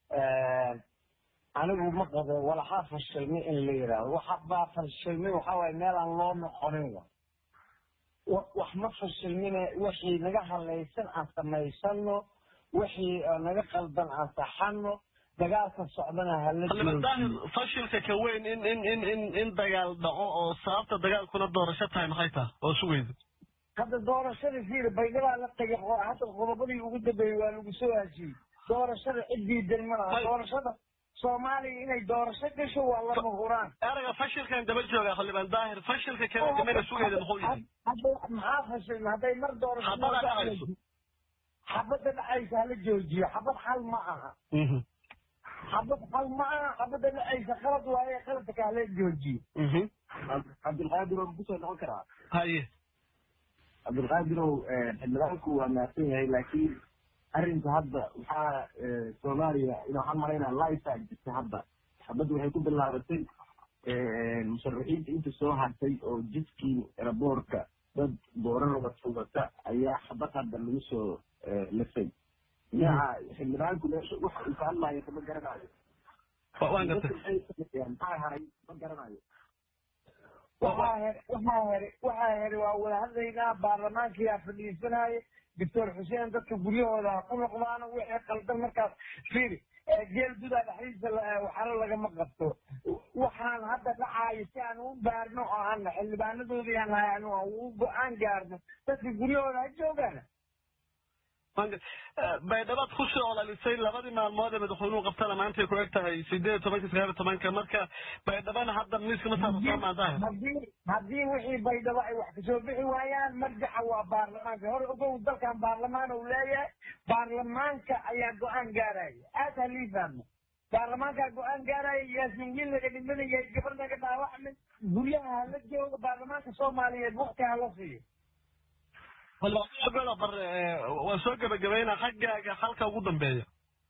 anigu ma qabo walaxaa fashilmi in la yidhaahdo waxa baa fashilmi waxa waaye meel aan loo noqonin wax ma fashilmine wixii naga halaysan aan samaysano wixii naga qaldan aan saxano dagaalka socdana fashilka ka weyn in dagaal dhaco oo sababta dagaalkuna doorasho tahay maxay tahay oo sugayda hadda doorashadii fiir baydhaba la tagay hadda qodobadii ugu dambeeyey waa lagu soo hajiyey doorashada ciddii dalmada doorashada soomaaliya inay doorasho gasho waa lama huraan erayga fashilkan daba jooga xildhibaan daahir fashilka kale kamida sugayda muxuu yahay maxaa fashilma hadday mar doorasho xabadda dhacaysa hala joojiyo xabad xal ma aha xabad xal ma aha xabadda dhacaysa qalad waaye qaladka hala joojiyo cabdilqaadir oo kusoo noqon karaa haye cabdilqaadirow xildhibaanku waa mahadsan yahay laakiin arrinka hadda waxaa soomaaliya waxaan malaynaa lifetag jirta hadda xabadda waxay ku bilaabatay musharaxiinta inta soo hartay oo jidkii eraboorka dad boorar wata ayaa xabad hadda lagu soo lafay yaa xildhibaanku waxa uu ka hadlayo kama garanayo maxaa haray ma garanayo waxaa heri waa wada hadlaynaa baarlamaankiyaa fadhiisanaaye doctor xuseen dadka guryahooda ha ku noqdaano wixii qaldan markaas fiiri geel gudaa dhexdiisa waxaalo lagama qabto waxaan hadda dhacaayo si aan u baarno oo aan xildhibaanadoodii aan nahay anu u go-aan gaarno dadka guryahooda ha joogaana baydhabaad ku soo olalisay labadii maalmood ee madaxweynuhu qabtana maantay ku eg tahay 18 marka baydhabana hadda miiska ma saarsaamaadahay haddii wixii baydhabo ay wax kasoo bixi waayaan marjaca waa baarlamaanka hore ogow dalkan baarlamaan uu leeyahay baarlamaanka ayaa go-aan gaaraya aad halii fahmo baarlamaankaa go-aan gaaraya yaasiin wiil naga dhimanaya gabar naga dhaawacmin guryaha hala jooga baarlamaanka soomaaliyeed waqti hala siiyo waa soo gabagabayna xaggaaga xalka ugu dambeeya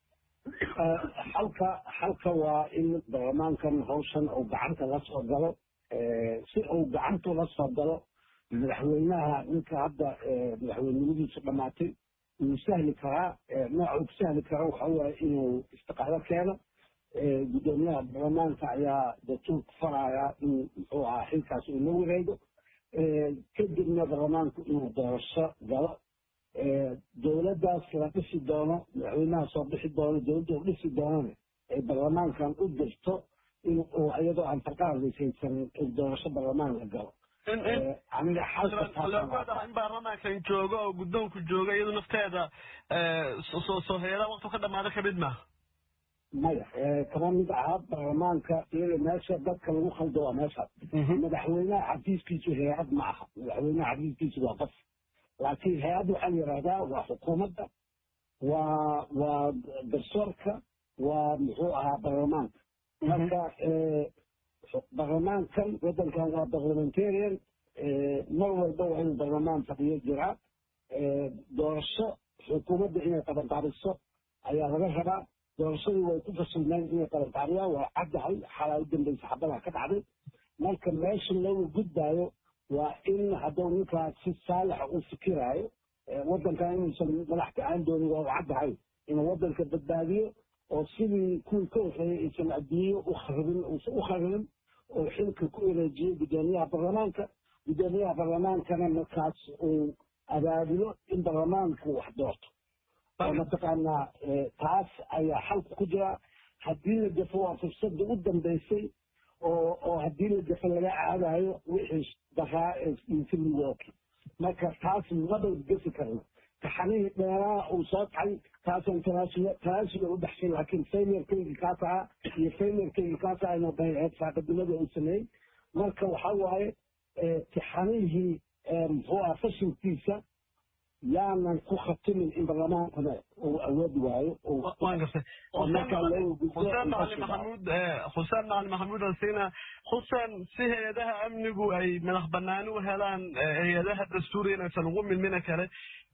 xalka waa in baarlamaankan hawshan uu gacanta la soo galo si uu gacantu la soo galo madaxweynaha ninka hadda madaxweynimadiisu dhammaatay wuu sahli karaa nooca uu ku sahli karo waxa waaye inuu istiqaalo keeno gudoomiyaha baarlamaanka ayaa dastuurka faraya in muxuu ahaa xilkaas uu la wareego kadibna baarlamaanku inuu doorasho galo dowladdaas la dhisi doono madaxweynaha soo bixi doono dowladda u dhisi doonana ay baarlamaankan u dirto in uu iyadoo aan farqaadaysan doorasho baarlamaan la galo in baarlamaankan joogo oo guddoonku jooga iyadu nafteeda soo heeda waqti ka dhamaada kamid maaha maya kama mid aha baarlamaanka iyada meesha dadka lagu khaldo waa meeshaas madaxweynaha xafiiskiisu hay-ad ma aha madaxweynaha xafiiskiisu waa qof laakiin hay-ad waxaa la yidhahdaa waa xukuumadda waa garsoorka waa muxuu ahaa baarlamaanka marka baarlamaankan waddankan waa parliamentarian mar walba waa inuu baarlamaan fadhiyo jiraa doorasho xukuumadda inay qabanqaabiso ayaa laga rabaa doorashadii way ku fasilmeen inay qabanqaabiyaan waa caddahay xalaa u dambaysa xabadaa ka dhacday marka meesha looga gudbaayo waa in hadduu ninkaas si saalixa u fikiraayo waddankan inuusan madax ka-aan doonin waa u caddahay inuu waddanka badbaadiyo oo sidii kuwii ka horreeyay aysan adduunyo uusan u kharibin oo xilka ku wareejiyey guddoomiyaha baarlamaankana markaas uu abaabulo in baarlamaanku wax doorto oo mataqaanaa taas ayaa xalka ku jira haddii la jafo waa fursadda u dambaysay oo haddii la jafo laga aadayo wixii daraa intimidooki marka taas maba gefi karno taxanihii dheeraa uu soo taxay taasaan tanaasula u dhexshay laakiin failurkeygi kaas ahaa iyo failurkeygi kaas aha inuu dayaceed saaqadimada uu sameeyey marka waxaa waaye tixanihii muxuu aha fashilkiisa yaanan ku khatimin in baarlamaankana uu awoodi waayo xuseen macalin maxamuud alsina xuseen si hay-adaha amnigu ay madax banaani u helaan hay-adaha dastuuriga inaysan ugu milmina kale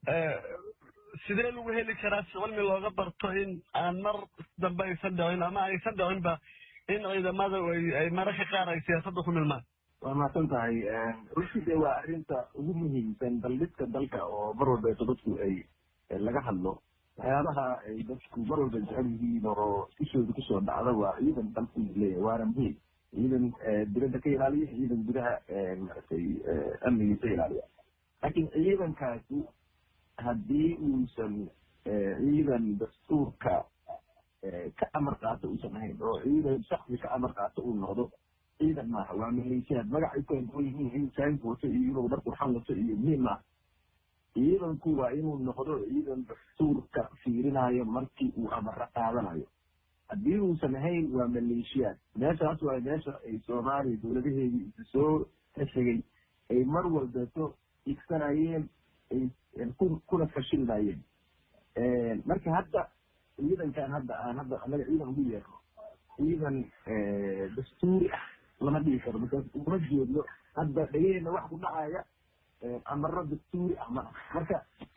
sidee lagu heli karaa si cilmi looga barto in aan mar dambe aysan dhicin ama aysan dhicinba in ciidamada ay mararka qaar ay siyaasadda ku milmaan waa mahadsan tahay runtii dee waa arrinta ugu muhiimsan daldhiska dalka oo mar walba dadku ay laga hadlo waxyaabaha ay dadku mar walba jecel yihiin oo ishooda kusoo dhacda waa ciidan dalku leeyahay waana muhiim ciidan dibadda ka ilaaliya ciidan gudaha maaragtay amnigiisa ilaaliya laakiin ciidankaasi haddii uusan ciidan dastuurka ka amar qaato uusan ahayn oo ciidan shaksi ka amar qaato uu noqdo ciidan maaha waa maleeshiyaad magacay ku angoon yihiin inuu saanku wato iyo inuu dhar qurxan wato iyo muhiim maaha ciidanku waa inuu noqdo ciidan dastuurka fiirinayo markii uu amaro qaadanayo haddii uusan ahayn waa maleeshiyaad meeshaas waa meesha ay soomaaliya dowladaheedii isa soo heshagay ay mar walbeeto igsanayeen ay kuna fashilmayeen marka hadda ciidankan hadda anaga ciidan ugu yeerno ciidan dastuuri ah lama dhigi karo markaas uma jeedno hadda dhegaheenna wax ku dhacaya amaro dastuuri ah ma marka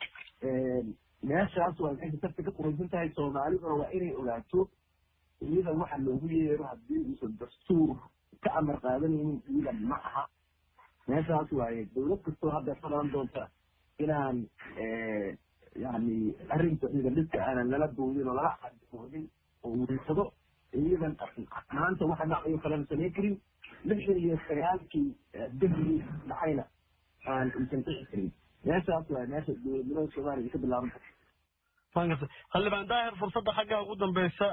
meeshaas waa meesha sarta ka quraysan tahay soomaaliduna waa inay ogaato ciidan waxa loogu yeero haddii uusan dastuur ka amar qaadanaynin ciidan ma aha meeshaas waaye dowlad kastoo hadda ka dhalan doonta inaan yani arrinta ciidan dhidka aanan lala boodin oo lala cadoonin oo wiisado ciidan maanta waxa dhacayo kalena samayn karin 69 dahri dhacayna aan uusan dhici karin meeshaas waa meesha dowladnimada soomaaliya ka bilaaban karta xildhibaan daahir fursadda xagga ugu dambeysa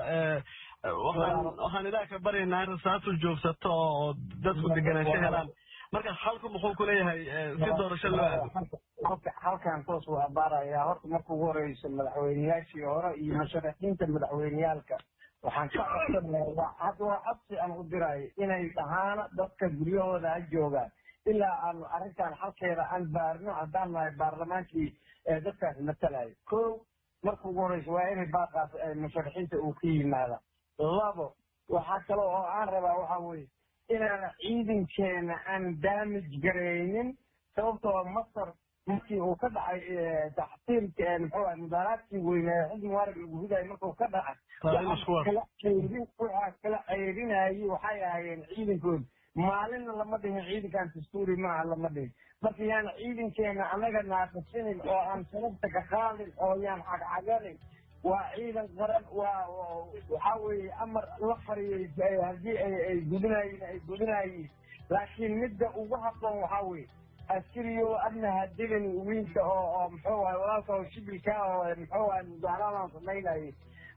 waxaan ilaah ka baryaynaa in rasaatu joogsato oo dadku deganaansho helaan marka xalku muxuu ku leeyahay si doorasho loo aado halkan toos waa baarayaa horta marka ugu horeysa madaxweyneyaashii hore iyo musharaxiinta madaxweyneyaalka waxaan ka codsanayaa hadda waa codsi aan u dirayo inay dhahaan dadka guryahooda ha joogaan ilaa aanu arrintan halkeeda aan baarno haddaan nahay baarlamaankii dadkaas matalayo ko marka ugu horeysa waa inay baaqaas musharaxiinta uu ka yimaada labo waxaa kale oo aan rabaa waxaa weye inaan ciidankeena aan damage garaynin sababtoo masar markii uu ka dhacay taxtiirka muxuu ahay mudaaraadkii weynaa xisni waarig lagu ridayo markuu ka dhacay waxaa kala ceyrinayay waxay ahaayeen ciidankooda maalinna lama dhihin ciidankan dastuuri maaha lama dhihin marka yaan ciidankeena anaga naaqasinin oo aan sababta ka qaadin oo yaan cagcaganin waa ciidan qaran waxaa weeye amar la fariyay haddii ay gudinayeen laakiin midda ugu habboon waxaa weeye askariyo adna hadigan wiilka oo muxuu ahay walaalka oo shibilka oo muxuu ahay mudaaraadaan samaynayay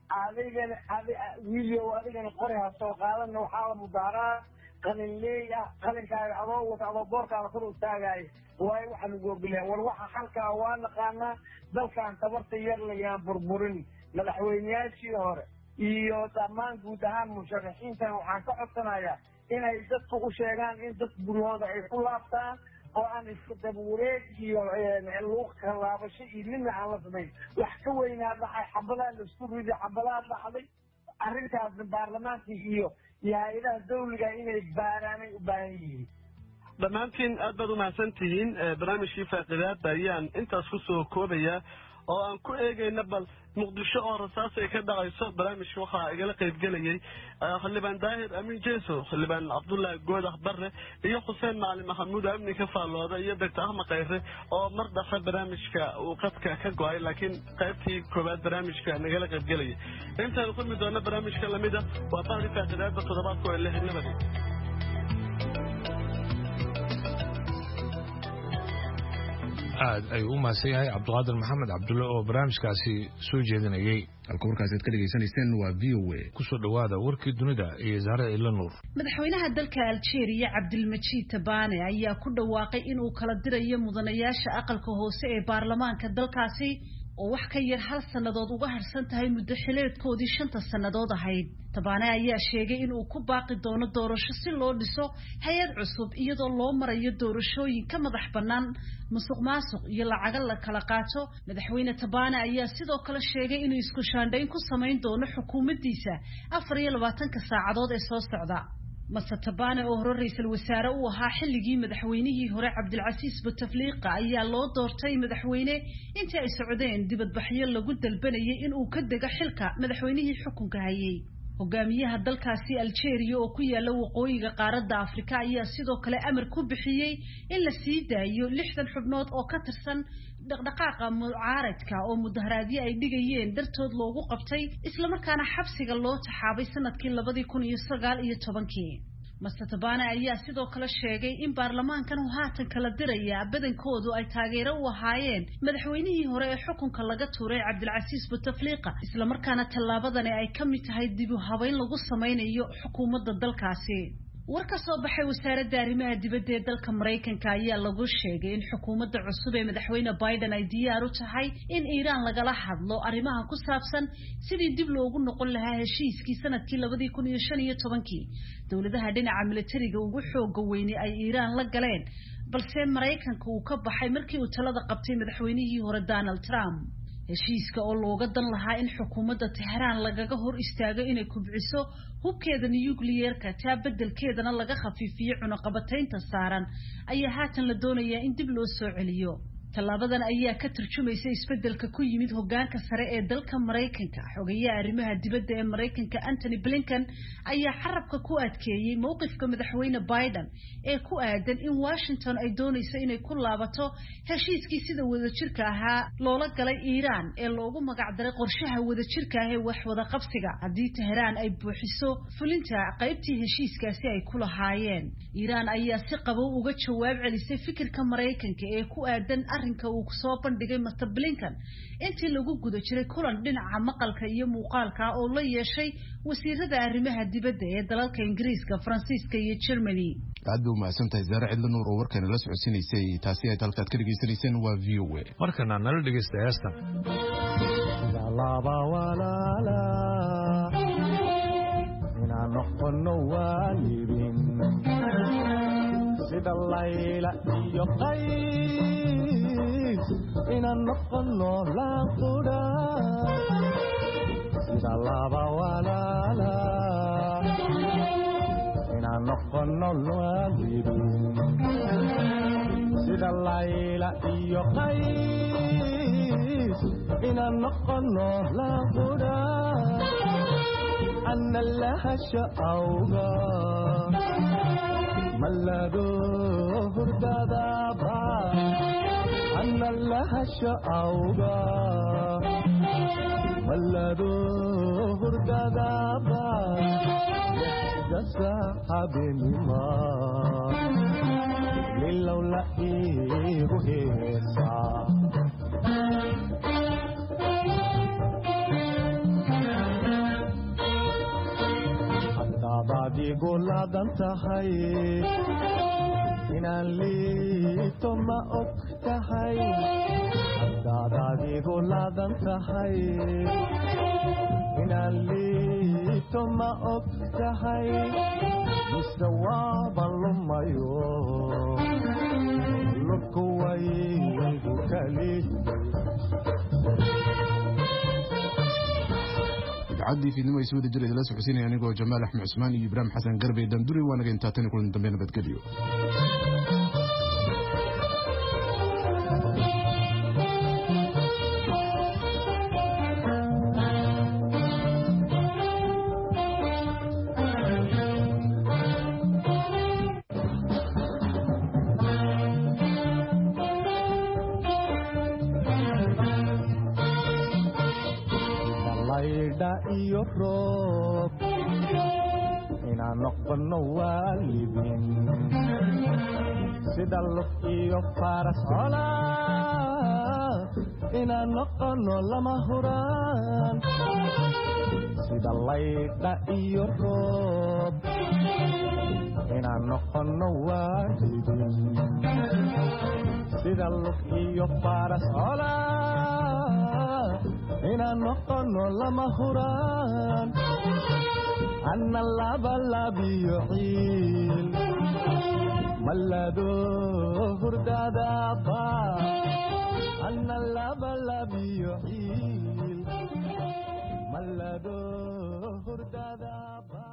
adigana qori ha soo qaadana waxaa la mudaaraa qalin leey ah qalinkaaga adoo wata adoo boorkaada kor u taagaayo waayo waxaan ugu ogolyahay war waxa xalkaa waa naqaanaa dalkan tabarta yar layaan burburin madaxweyneyaashii hore iyo dhammaan guud ahaan musharaxiintan waxaan ka codsanayaa inay dadku u sheegaan in dad guryahooda ay ku laabtaan oo aan iska dabawareeg iyo luuq kalaabasho iyo midna aan la samayn wax ka weynaa dhacay xabadaa laisku riday xabadaa dhacday arrintaasna baarlamaankii iyo hay-adaha dawliga inay baaraanay u baahan yihiin dhammaantiin aad baad umahadsan tihiin barnaamijkii faaqidaada ayaan intaas kusoo koobayaa oo aan ku eegayna bal muqdisho oo rasaas ay ka dhacayso barnaamijka waxaa igala qaybgelayay xildhibaan daahir amiin jeeso xildhibaan cabdullaahi goodax barre iyo xuseen macalin maxamuud amni ka faallooda iyo doctor ahmed khayre oo mar dhafe barnaamijka uu qadka ka go-ay laakiin qaybtii koowaad barnaamijka nagala qaybgelayay intaynu kulmi doona barnaamijka lamida waa bahdi faaqidaada toddobaadka oo lixnimadi aad ayuu u mahadsan yahay cabdiqaadir maxamed cabdulle oo barnaamijkaasi soo jeedinayay halka warkaasi aad ka dhegaysanayseen waa v o a kusoo dhowaada warkii dunida iyo zahre ila nuur madaxweynaha dalka algeria cabdilmajiid tabane ayaa ku dhawaaqay inuu kala dirayo mudanayaasha aqalka hoose ee baarlamaanka dalkaasi oo wax ka yar hal sannadood uga harsan tahay muddo xileedkoodii 5 sannadood ahayd. Tabaane ayaa sheegay in uu ku baaqi doono doorasho si loo dhiso hay'ad cusub iyadoo loo marayo doorashooyin ka madax bannaan musuqmaasuq iyo lacag la kala qaato. Madaxweyne Tabaane ayaa sidoo kale sheegay inuu isku shaandhayn ku samayn doono xukuumaddiisa 24 saacadood ee soo socda. Mr. Tabaane oo hore ra'iisul wasaare u ahaa xilligii madaxweynihii hore Cabdilcasiis Bouteflika ayaa loo doortay madaxweyne intii ay socdeen dibadbaxyo lagu dalbanayay in uu ka dego xilka madaxweynihii xukunka hayay. hogaamiyaha dalkaasi Algeria oo ku yaala waqooyiga qaaradda Afrika ayaa sidoo kale amar ku bixiyay in la sii daayo 60 xubnood oo ka tirsan dhaqdhaqaaqa mucaaradka oo mudaharaadyo ay dhigayeen dartood loogu qabtay isla markaana xabsiga loo taxaabay sanadkii 2019. Mr. Tabaane ayaa sidoo kale sheegay in baarlamaankan uu haatan kala diraya badankoodu ay taageero u ahaayeen madaxweynihii hore ee xukunka laga tuuray Cabdilcasiis Bouteflika isla markaana tallaabadani ay ka mid tahay dib u habeyn lagu sameynayo xukuumadda dalkaasi. war ka soo baxay wasaaradda arrimaha dibadda ee dalka Mareykanka ayaa lagu sheegay in xukuumadda cusub ee madaxweyne Biden ay diyaar u tahay in Iiraan lagala hadlo arrimaha ku saabsan sidii dib loogu noqon lahaa heshiiskii sanadkii 2015 dawladaha dhinaca militariga ugu xoog weynay ay Iiraan la galeen balse Mareykanka uu ka baxay markii uu talada qabtay madaxweynihii hore Donald Trump. heshiiska oo looga dan lahaa in xukuumadda Tehran lagaga hor istaago inay kubciso hubkeeda nuclear-ka taa beddelkeedana laga khafiifiyo cunaqabataynta saaran ayaa haatan la doonayaa in dib loo soo celiyo. Tallaabadan ayaa ka tarjumaysa isbeddelka ku yimid hoggaanka sare ee dalka Mareykanka. Xogayaha arrimaha dibadda ee Mareykanka Antony Blinken ayaa xarabka ku adkeeyay mowqifka madaxweyne Biden ee ku aadan in Washington ay doonayso inay ku laabato heshiiskii sida wadajirka ahaa loola galay Iiraan ee loogu magac daray qorshaha wadajirka ah ee wax wada qabsiga haddii Tehran ay buuxiso fulinta qaybtii heshiiskaasi ay ku lahaayeen. Iiraan ayaa si qabow uga jawaab celisay fikirka Mareykanka ee ku aadan arrinka uu ku soo bandhigay Mr. Blinken intii lagu guda jiray kulan dhinaca maqalka iyo muuqaalka oo la yeeshay wasiirada arrimaha dibadda ee dalalka Ingiriiska, Faransiiska iyo Germany. aad u mahadsantahay Zara Cidlo Nuur oo warkan la socodsiinaysay taasi ay halkaad ka dhageysanayseen waa VOA. markana nala dhageysta heestan laba walaala ina noqono waalidin sida layla iyo qays ina noqono laqura sida laba walaala ina noqono waalidin sida layla iyo qays ina noqono laqura أن لها شعوبا ملدو هردابا أن لها شعوبا ملدو هردابا جسا حبيبنا للولا إيغو هيسا adigu laadan tahay inaan liito ma og tahay hadaad adigu laadan tahay inaan liito ma og tahay mise waaban lumayo lurku waygu kali عدي في نما يسود الجري لا سحسين يعني جو جمال أحمد عثمان إبراهيم حسن قربي دندوري وأنا جاي نتاتني كل دمبينا بتقديو iyo roob inaan noqono waalidin sida lug iyo faras cola inaan noqono lama huraan sida laydha iyo roob inaan noqono waalidin sida lug iyo faras cola inaan noqono lama huraan anna labalabiyo ciil malado hurdadaaba anna labalabiyo ciil malado hurdadaaba